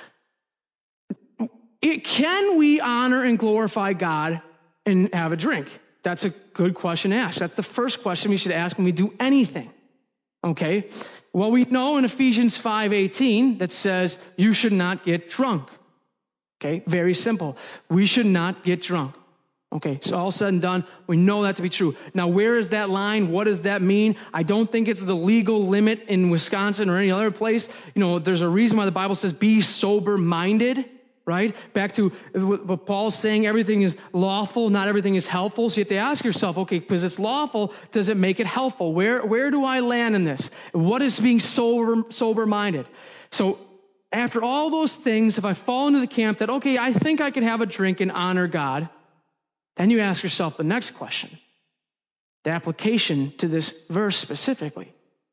[SPEAKER 2] It, can we honor and glorify God and have a drink? That's a good question to ask. That's the first question we should ask when we do anything. Okay? Well, we know in Ephesians five eighteen that says you should not get drunk. Okay? Very simple. We should not get drunk. Okay, so all said and done, we know that to be true. Now, where is that line? What does that mean? I don't think it's the legal limit in Wisconsin or any other place. You know, there's a reason why the Bible says be sober-minded. Right? Back to what Paul's saying, everything is lawful, not everything is helpful. So you have to ask yourself, okay, because it's lawful, does it make it helpful? Where where do I land in this? What is being sober, sober-minded? So after all those things, if I fall into the camp that, okay, I think I can have a drink and honor God, then you ask yourself the next question, the application to this verse specifically.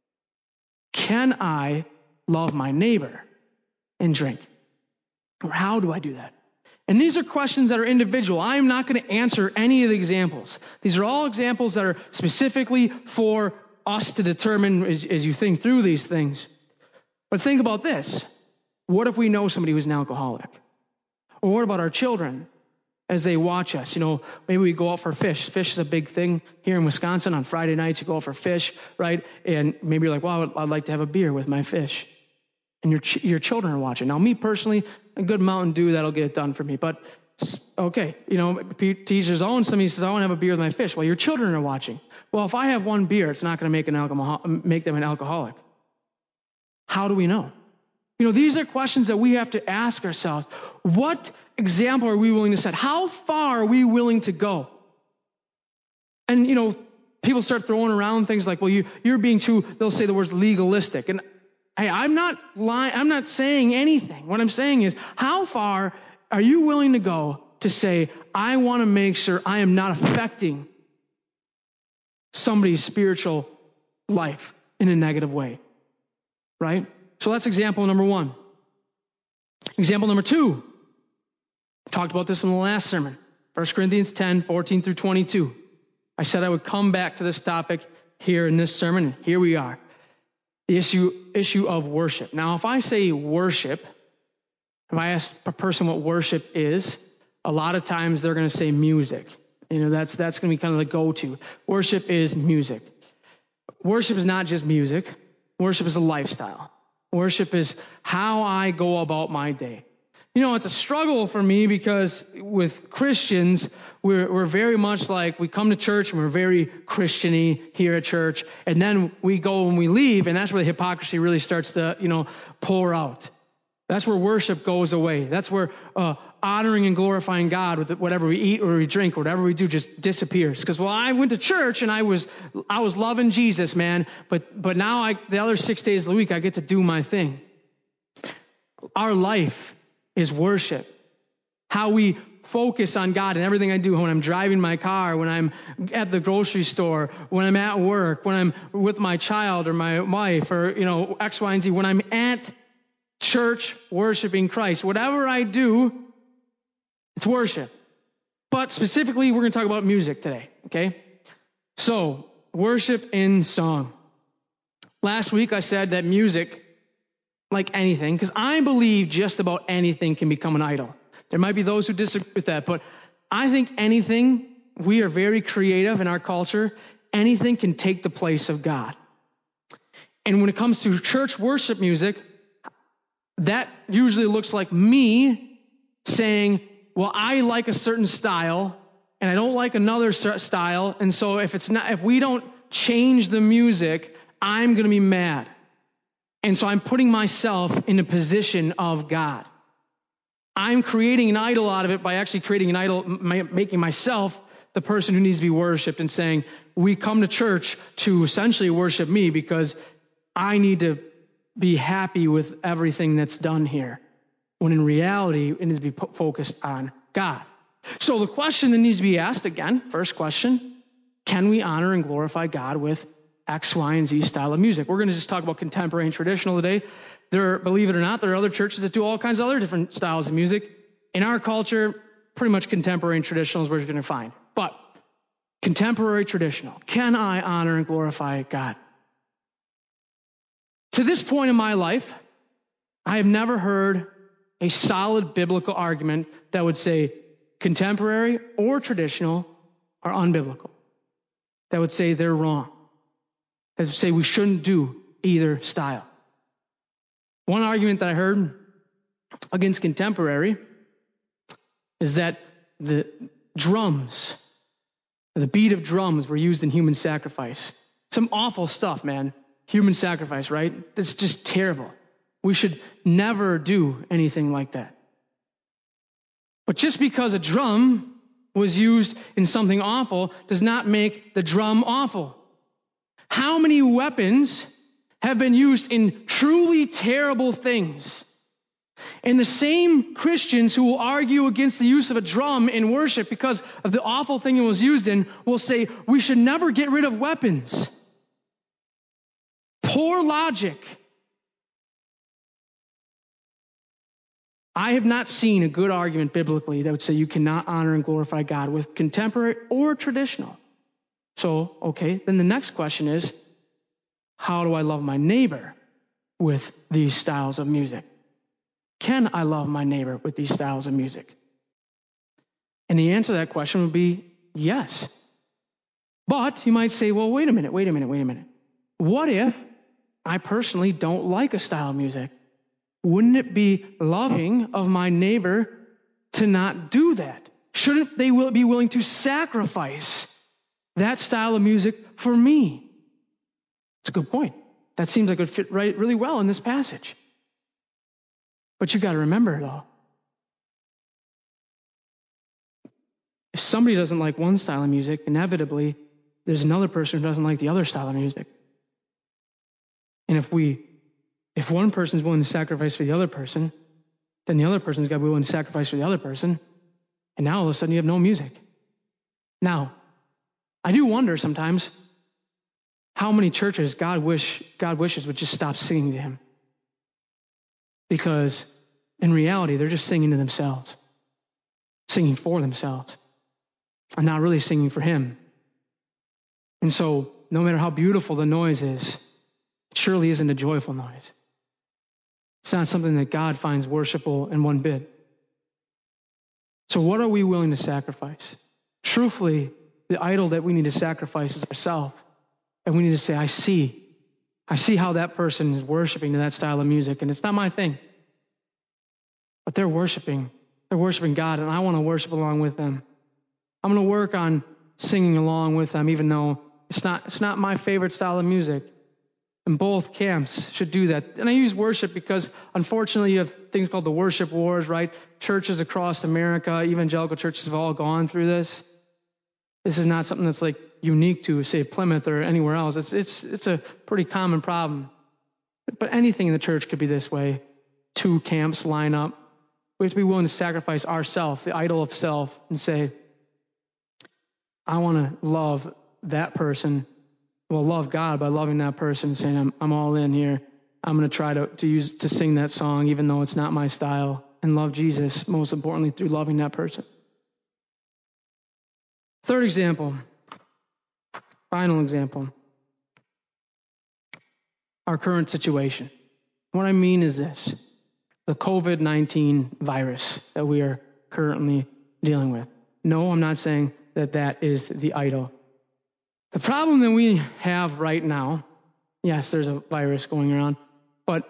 [SPEAKER 2] Can I love my neighbor and drink? Or how do I do that? And these are questions that are individual. I am not going to answer any of the examples. These are all examples that are specifically for us to determine as, as you think through these things. But think about this. What if we know somebody who's an alcoholic? Or what about our children as they watch us? You know, maybe we go out for fish. Fish is a big thing here in Wisconsin. On Friday nights, you go out for fish, right? And maybe you're like, well, I'd like to have a beer with my fish. And your ch- your children are watching. Now, me personally, a good Mountain Dew, that'll get it done for me. But, okay, you know, to each his own. Somebody says, I want to have a beer with my fish. Well, your children are watching. Well, if I have one beer, it's not going to make an alcohol make them an alcoholic. How do we know? You know, these are questions that we have to ask ourselves. What example are we willing to set? How far are we willing to go? And, you know, people start throwing around things like, well, you, you're being too, they'll say the words legalistic. And hey, I'm not lying. I'm not saying anything. What I'm saying is, how far are you willing to go to say, I want to make sure I am not affecting somebody's spiritual life in a negative way, right? So that's example number one. Example number two. I talked about this in the last sermon. First Corinthians ten, fourteen through twenty-two. I said I would come back to this topic here in this sermon. Here we are. The issue, issue of worship. Now, if I say worship, if I ask a person what worship is, a lot of times they're going to say music. You know, that's that's going to be kind of the go-to. Worship is music. Worship is not just music. Worship is a lifestyle. Worship is how I go about my day. You know, it's a struggle for me because with Christians, we're, we're very much like we come to church and we're very Christian-y here at church. And then we go and we leave, and that's where the hypocrisy really starts to, you know, pour out. That's where worship goes away. That's where uh, honoring and glorifying God with whatever we eat or we drink, or whatever we do, just disappears. Because, well, I went to church and I was I was loving Jesus, man. But but now I, the other six days of the week, I get to do my thing. Our life is worship. How we focus on God in everything I do, when I'm driving my car, when I'm at the grocery store, when I'm at work, when I'm with my child or my wife, or, you know, X, Y, and Z, when I'm at church worshiping Christ. Whatever I do, it's worship. But specifically, we're going to talk about music today, okay? So, worship in song. Last week I said that music, like anything, because I believe just about anything can become an idol. There might be those who disagree with that, but I think anything, we are very creative in our culture, anything can take the place of God. And when it comes to church worship music, that usually looks like me saying, well, I like a certain style and I don't like another style. And so if it's not, if we don't change the music, I'm going to be mad. And so I'm putting myself in a position of God. I'm creating an idol out of it by actually creating an idol, making myself the person who needs to be worshiped, and saying, we come to church to essentially worship me because I need to be happy with everything that's done here, when in reality, it needs to be focused on God. So the question that needs to be asked, again, first question, can we honor and glorify God with X, Y, and Z style of music? We're going to just talk about contemporary and traditional today. There, believe it or not, there are other churches that do all kinds of other different styles of music. In our culture, pretty much contemporary and traditional is what you're going to find. But contemporary, traditional, can I honor and glorify God? To this point in my life, I have never heard a solid biblical argument that would say contemporary or traditional are unbiblical. That would say they're wrong. That would say we shouldn't do either style. One argument that I heard against contemporary is that the drums, the beat of drums were used in human sacrifice. Some awful stuff, man. Human sacrifice, right? It's just terrible. We should never do anything like that. But just because a drum was used in something awful does not make the drum awful. How many weapons have been used in truly terrible things? And the same Christians who will argue against the use of a drum in worship because of the awful thing it was used in will say we should never get rid of weapons. Poor logic. I have not seen a good argument biblically that would say you cannot honor and glorify God with contemporary or traditional. So, okay, then the next question is, how do I love my neighbor with these styles of music? Can I love my neighbor with these styles of music? And the answer to that question would be yes. But you might say, well, wait a minute, wait a minute, wait a minute. What if I personally don't like a style of music? Wouldn't it be loving of my neighbor to not do that? Shouldn't they be willing to sacrifice that style of music for me? It's a good point. That seems like it would fit right really well in this passage. But you got to remember, though, if somebody doesn't like one style of music, inevitably there's another person who doesn't like the other style of music. And if we, if one person's willing to sacrifice for the other person, then the other person's got to be willing to sacrifice for the other person. And now all of a sudden you have no music. Now, I do wonder sometimes how many churches God wish God wishes would just stop singing to him. Because in reality, they're just singing to themselves, singing for themselves, and not really singing for him. And so, no matter how beautiful the noise is, it surely isn't a joyful noise. It's not something that God finds worshipful in one bit. So what are we willing to sacrifice? Truthfully, the idol that we need to sacrifice is ourselves. And we need to say, I see. I see how that person is worshiping to that style of music, and it's not my thing. But they're worshiping. They're worshiping God, and I want to worship along with them. I'm going to work on singing along with them, even though it's not, it's not my favorite style of music. And both camps should do that. And I use worship because, unfortunately, you have things called the worship wars, right? Churches across America, evangelical churches have all gone through this. This is not something that's like unique to, say, Plymouth or anywhere else. It's it's it's a pretty common problem. But anything in the church could be this way. Two camps line up. We have to be willing to sacrifice ourself, the idol of self, and say, I want to love that person. Well, love God by loving that person, saying, I'm, I'm all in here. I'm going to try to, to use to sing that song, even though it's not my style, and love Jesus, most importantly, through loving that person. Third example, final example, our current situation. What I mean is this, the covid nineteen virus that we are currently dealing with. No, I'm not saying that that is the idol. The problem that we have right now, yes, there's a virus going around, but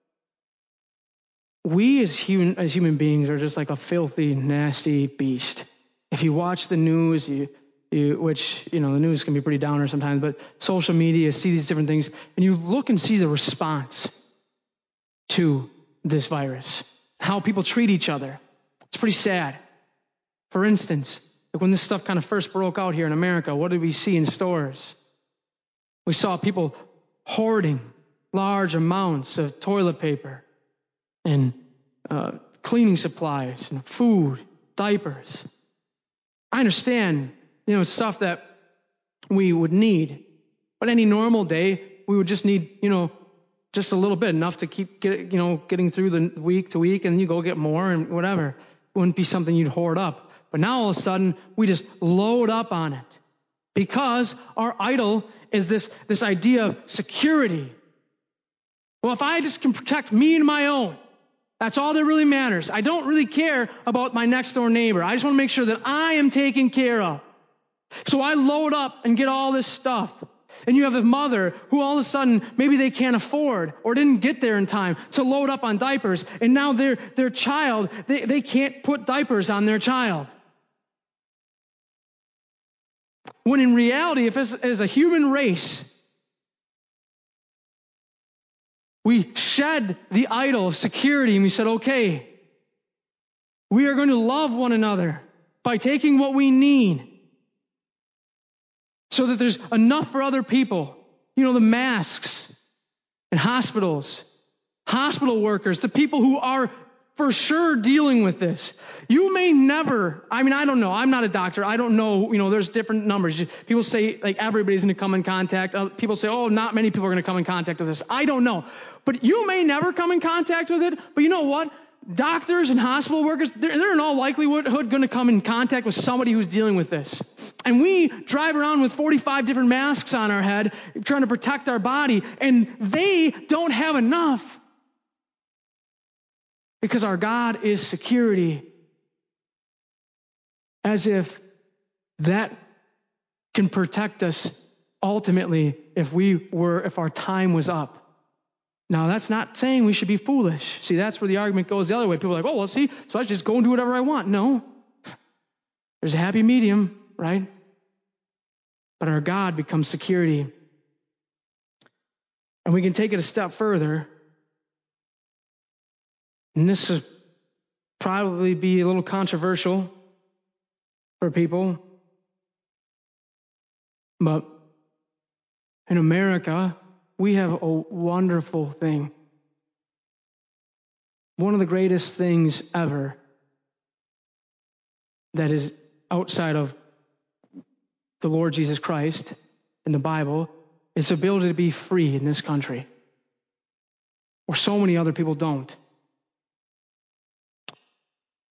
[SPEAKER 2] we as human, as human beings are just like a filthy, nasty beast. If you watch the news, you, you, which, you know, the news can be pretty downer sometimes, but social media, see these different things, and you look and see the response to this virus, how people treat each other. It's pretty sad. For instance, like when this stuff kind of first broke out here in America, what did we see in stores? We saw people hoarding large amounts of toilet paper and uh, cleaning supplies and food, diapers. I understand, you know, it's stuff that we would need. But any normal day, we would just need, you know, just a little bit, enough to keep, get, you know, getting through the week to week, and you go get more and whatever. It wouldn't be something you'd hoard up. But now all of a sudden, we just load up on it because our idol is this, this idea of security. Well, if I just can protect me and my own, that's all that really matters. I don't really care about my next door neighbor. I just want to make sure that I am taken care of. So I load up and get all this stuff. And you have a mother who all of a sudden, maybe they can't afford or didn't get there in time to load up on diapers. And now their, their child, they, they can't put diapers on their child. When in reality, if as, as a human race, we shed the idol of security and we said, okay, we are going to love one another by taking what we need so that there's enough for other people. You know, the masks in hospitals, hospital workers, the people who are for sure dealing with this. You may never, I mean, I don't know. I'm not a doctor. I don't know. You know, there's different numbers. People say like everybody's going to come in contact. People say, oh, not many people are going to come in contact with this. I don't know. But you may never come in contact with it. But you know what? Doctors and hospital workers, they're, they're in all likelihood going to come in contact with somebody who's dealing with this. And we drive around with forty-five different masks on our head trying to protect our body. And they don't have enough. Because our God is security. As if that can protect us ultimately if we were, if our time was up. Now, that's not saying we should be foolish. See, that's where the argument goes the other way. People are like, oh, well, see, so I just go and do whatever I want. No. There's a happy medium, right? But our God becomes security. And we can take it a step further. And this will probably be a little controversial for people. But in America, we have a wonderful thing. One of the greatest things ever that is outside of the Lord Jesus Christ in the Bible is the ability to be free in this country, where so many other people don't.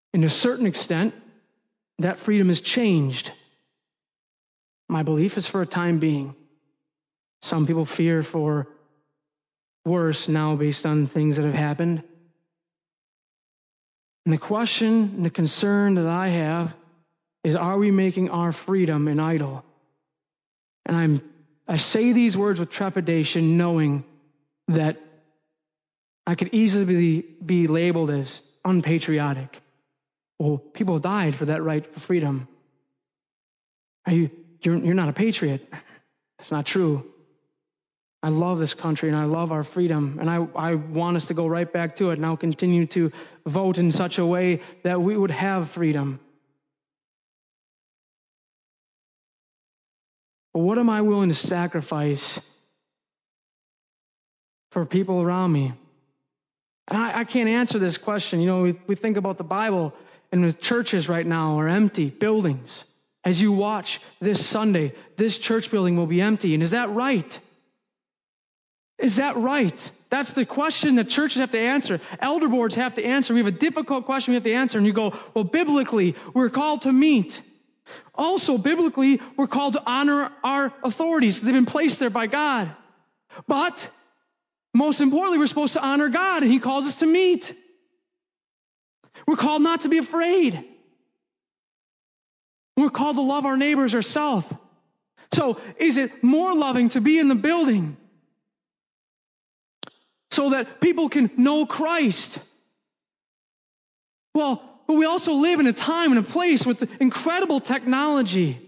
[SPEAKER 2] And to a certain extent, that freedom is changed. My belief is for a time being. Some people fear for worse now based on things that have happened. And the question and the concern that I have is, are we making our freedom an idol? And I'm, I say these words with trepidation, knowing that I could easily be, be labeled as unpatriotic. Well, people died for that right for freedom. Are you, you're, you're not a patriot. That's not true. I love this country and I love our freedom, and I, I want us to go right back to it, and I'll continue to vote in such a way that we would have freedom. But what am I willing to sacrifice for people around me? And I, I can't answer this question. You know, we, we think about the Bible, and the churches right now are empty buildings. As you watch this Sunday, this church building will be empty. And is that right? Is that right? That's the question that churches have to answer. Elder boards have to answer. We have a difficult question we have to answer. And you go, well, biblically, we're called to meet. Also, biblically, we're called to honor our authorities. They've been placed there by God. But most importantly, we're supposed to honor God, and He calls us to meet. We're called not to be afraid. We're called to love our neighbors ourselves. So is it more loving to be in the building so that people can know Christ? Well, but we also live in a time and a place with incredible technology.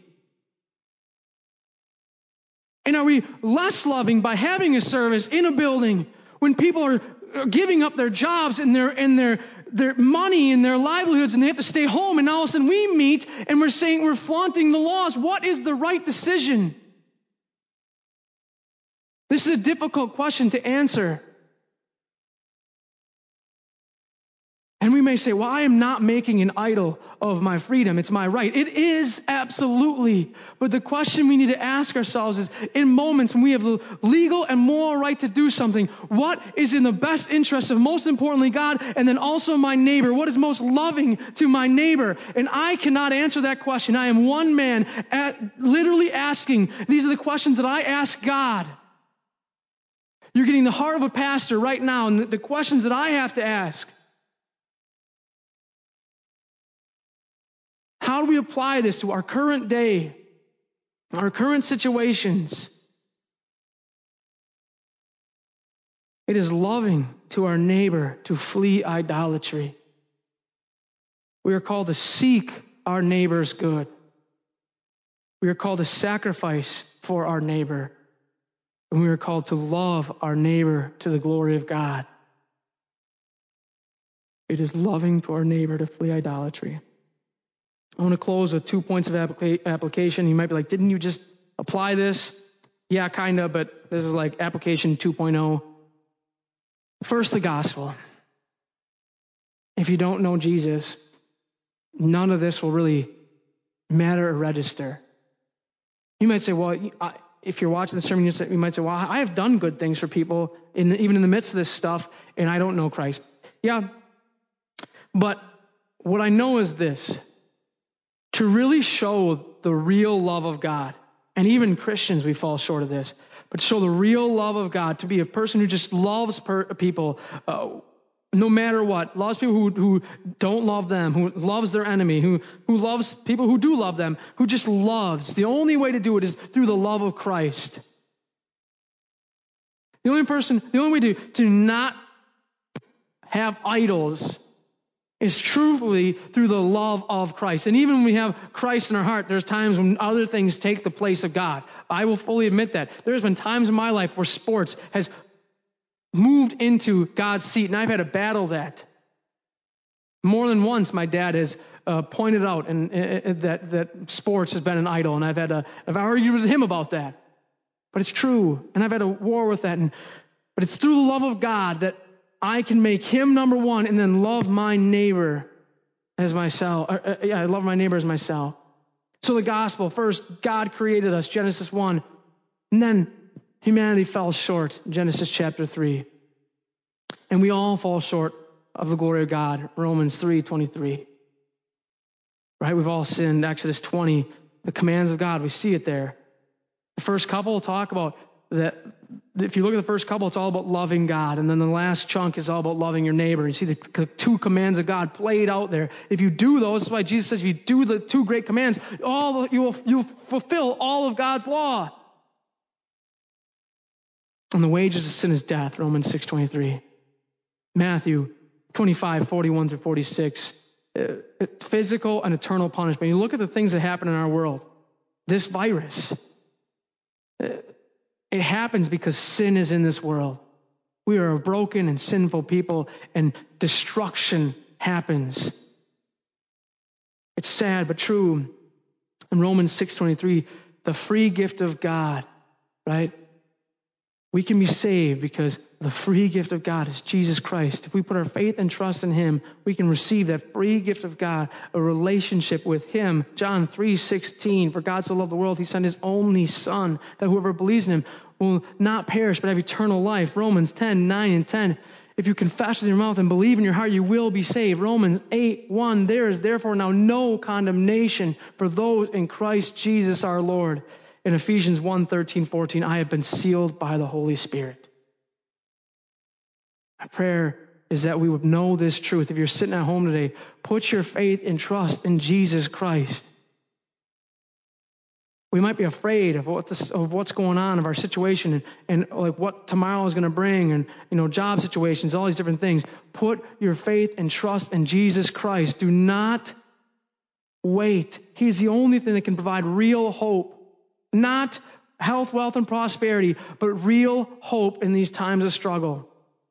[SPEAKER 2] And are we less loving by having a service in a building when people are giving up their jobs and their and their their money and their livelihoods, and they have to stay home, and all of a sudden we meet and we're saying we're flaunting the laws? What is the right decision? This is a difficult question to answer. And we may say, well, I am not making an idol of my freedom. It's my right. It is, absolutely. But the question we need to ask ourselves is, in moments when we have the legal and moral right to do something, what is in the best interest of, most importantly, God, and then also my neighbor? What is most loving to my neighbor? And I cannot answer that question. I am one man at literally asking. These are the questions that I ask God. You're getting the heart of a pastor right now, and the questions that I have to ask. How do we apply this to our current day, our current situations? It is loving to our neighbor to flee idolatry. We are called to seek our neighbor's good. We are called to sacrifice for our neighbor. And we are called to love our neighbor to the glory of God. It is loving to our neighbor to flee idolatry. I want to close with two points of applica- application. You might be like, didn't you just apply this? Yeah, kind of, but this is like application two point oh. First, the gospel. If you don't know Jesus, none of this will really matter or register. You might say, well, if you're watching the sermon, you might say, well, I have done good things for people, in, even in the midst of this stuff, and I don't know Christ. Yeah, but what I know is this. To really show the real love of God, and even Christians, we fall short of this, but to show the real love of God, to be a person who just loves per- people, uh, no matter what, loves people who, who don't love them, who loves their enemy, who, who loves people who do love them, who just loves. The only way to do it is through the love of Christ. The only person, the only way to, to not have idols is truthfully through the love of Christ. And even when we have Christ in our heart, there's times when other things take the place of God. I will fully admit that. There's been times in my life where sports has moved into God's seat, and I've had to battle that. More than once, my dad has uh, pointed out and uh, that that sports has been an idol, and I've had to, I've argued with him about that. But it's true, and I've had a war with that. And but it's through the love of God that I can make Him number one, and then love my neighbor as myself. Or, uh, yeah, I love my neighbor as myself. So the gospel, first, God created us, Genesis one. And then humanity fell short, Genesis chapter three. And we all fall short of the glory of God, Romans three twenty-three. right? We've all sinned. Exodus twenty, the commands of God, we see it there. The first couple talk about that. If you look at the first couple, it's all about loving God. And then the last chunk is all about loving your neighbor. You see the, the two commands of God played out there. If you do those, that's why Jesus says if you do the two great commands, all you will you fulfill all of God's law. And the wages of sin is death, Romans six twenty-three. Matthew twenty-five, forty-one through forty-six. Uh, physical and eternal punishment. You look at the things that happen in our world. This virus. Uh, It happens because sin is in this world. We are a broken and sinful people, and destruction happens. It's sad but true. In Romans six twenty-three, the free gift of God, right? We can be saved because the free gift of God is Jesus Christ. If we put our faith and trust in him, we can receive that free gift of God, a relationship with him. John three sixteen, for God so loved the world, he sent his only son, that whoever believes in him will not perish but have eternal life. Romans ten, nine and ten. If you confess with your mouth and believe in your heart, you will be saved. Romans eight, one, there is therefore now no condemnation for those in Christ Jesus our Lord. In Ephesians one, thirteen, fourteen, I have been sealed by the Holy Spirit. My prayer is that we would know this truth. If you're sitting at home today, put your faith and trust in Jesus Christ. We might be afraid of what this, of what's going on, of our situation, and, and like what tomorrow is going to bring, and you know, job situations, all these different things. Put your faith and trust in Jesus Christ. Do not wait. He's the only thing that can provide real hope. Not health, wealth, and prosperity, but real hope in these times of struggle.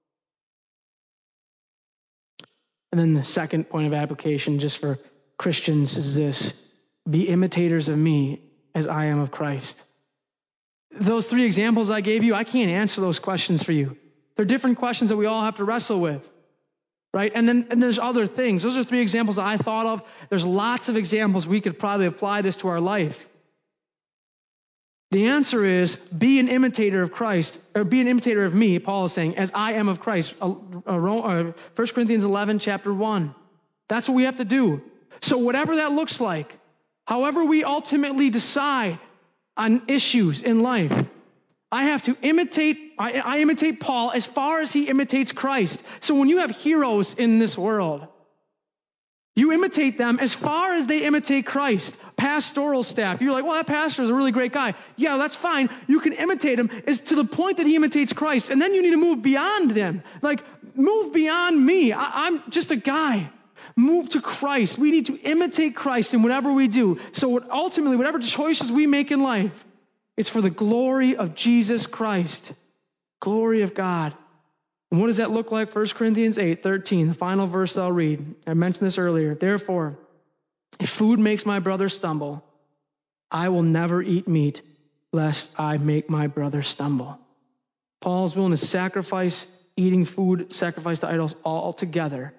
[SPEAKER 2] And then the second point of application just for Christians is this: be imitators of me as I am of Christ. Those three examples I gave you, I can't answer those questions for you. They're different questions that we all have to wrestle with, right? And then and there's other things. Those are three examples that I thought of. There's lots of examples we could probably apply this to our life. The answer is be an imitator of Christ, or be an imitator of me, Paul is saying, as I am of Christ. First Corinthians eleven, chapter one. That's what we have to do. So whatever that looks like, however we ultimately decide on issues in life, I have to imitate, I, I imitate Paul as far as he imitates Christ. So when you have heroes in this world, you imitate them as far as they imitate Christ. Pastoral staff. You're like, well, that pastor is a really great guy. Yeah, that's fine. You can imitate him is to the point that he imitates Christ. And then you need to move beyond them. Like, move beyond me. I, I'm just a guy. Move to Christ. We need to imitate Christ in whatever we do. So what, ultimately, whatever choices we make in life, it's for the glory of Jesus Christ. Glory of God. And what does that look like? First Corinthians eight, thirteen, the final verse I'll read. I mentioned this earlier. Therefore, if food makes my brother stumble, I will never eat meat, lest I make my brother stumble. Paul's willing to sacrifice eating food, sacrifice to idols altogether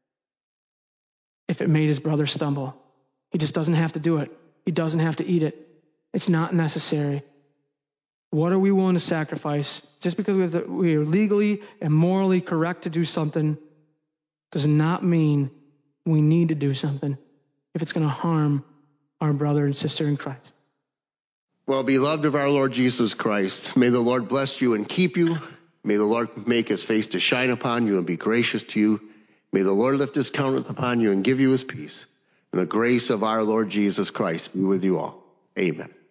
[SPEAKER 2] if it made his brother stumble. He just doesn't have to do it. He doesn't have to eat it. It's not necessary. What are we willing to sacrifice? Just because we, have to, we are legally and morally correct to do something does not mean we need to do something if it's going to harm our brother and sister in Christ.
[SPEAKER 4] Well, beloved of our Lord Jesus Christ, may the Lord bless you and keep you. May the Lord make his face to shine upon you and be gracious to you. May the Lord lift his countenance upon you and give you his peace. And the grace of our Lord Jesus Christ be with you all. Amen.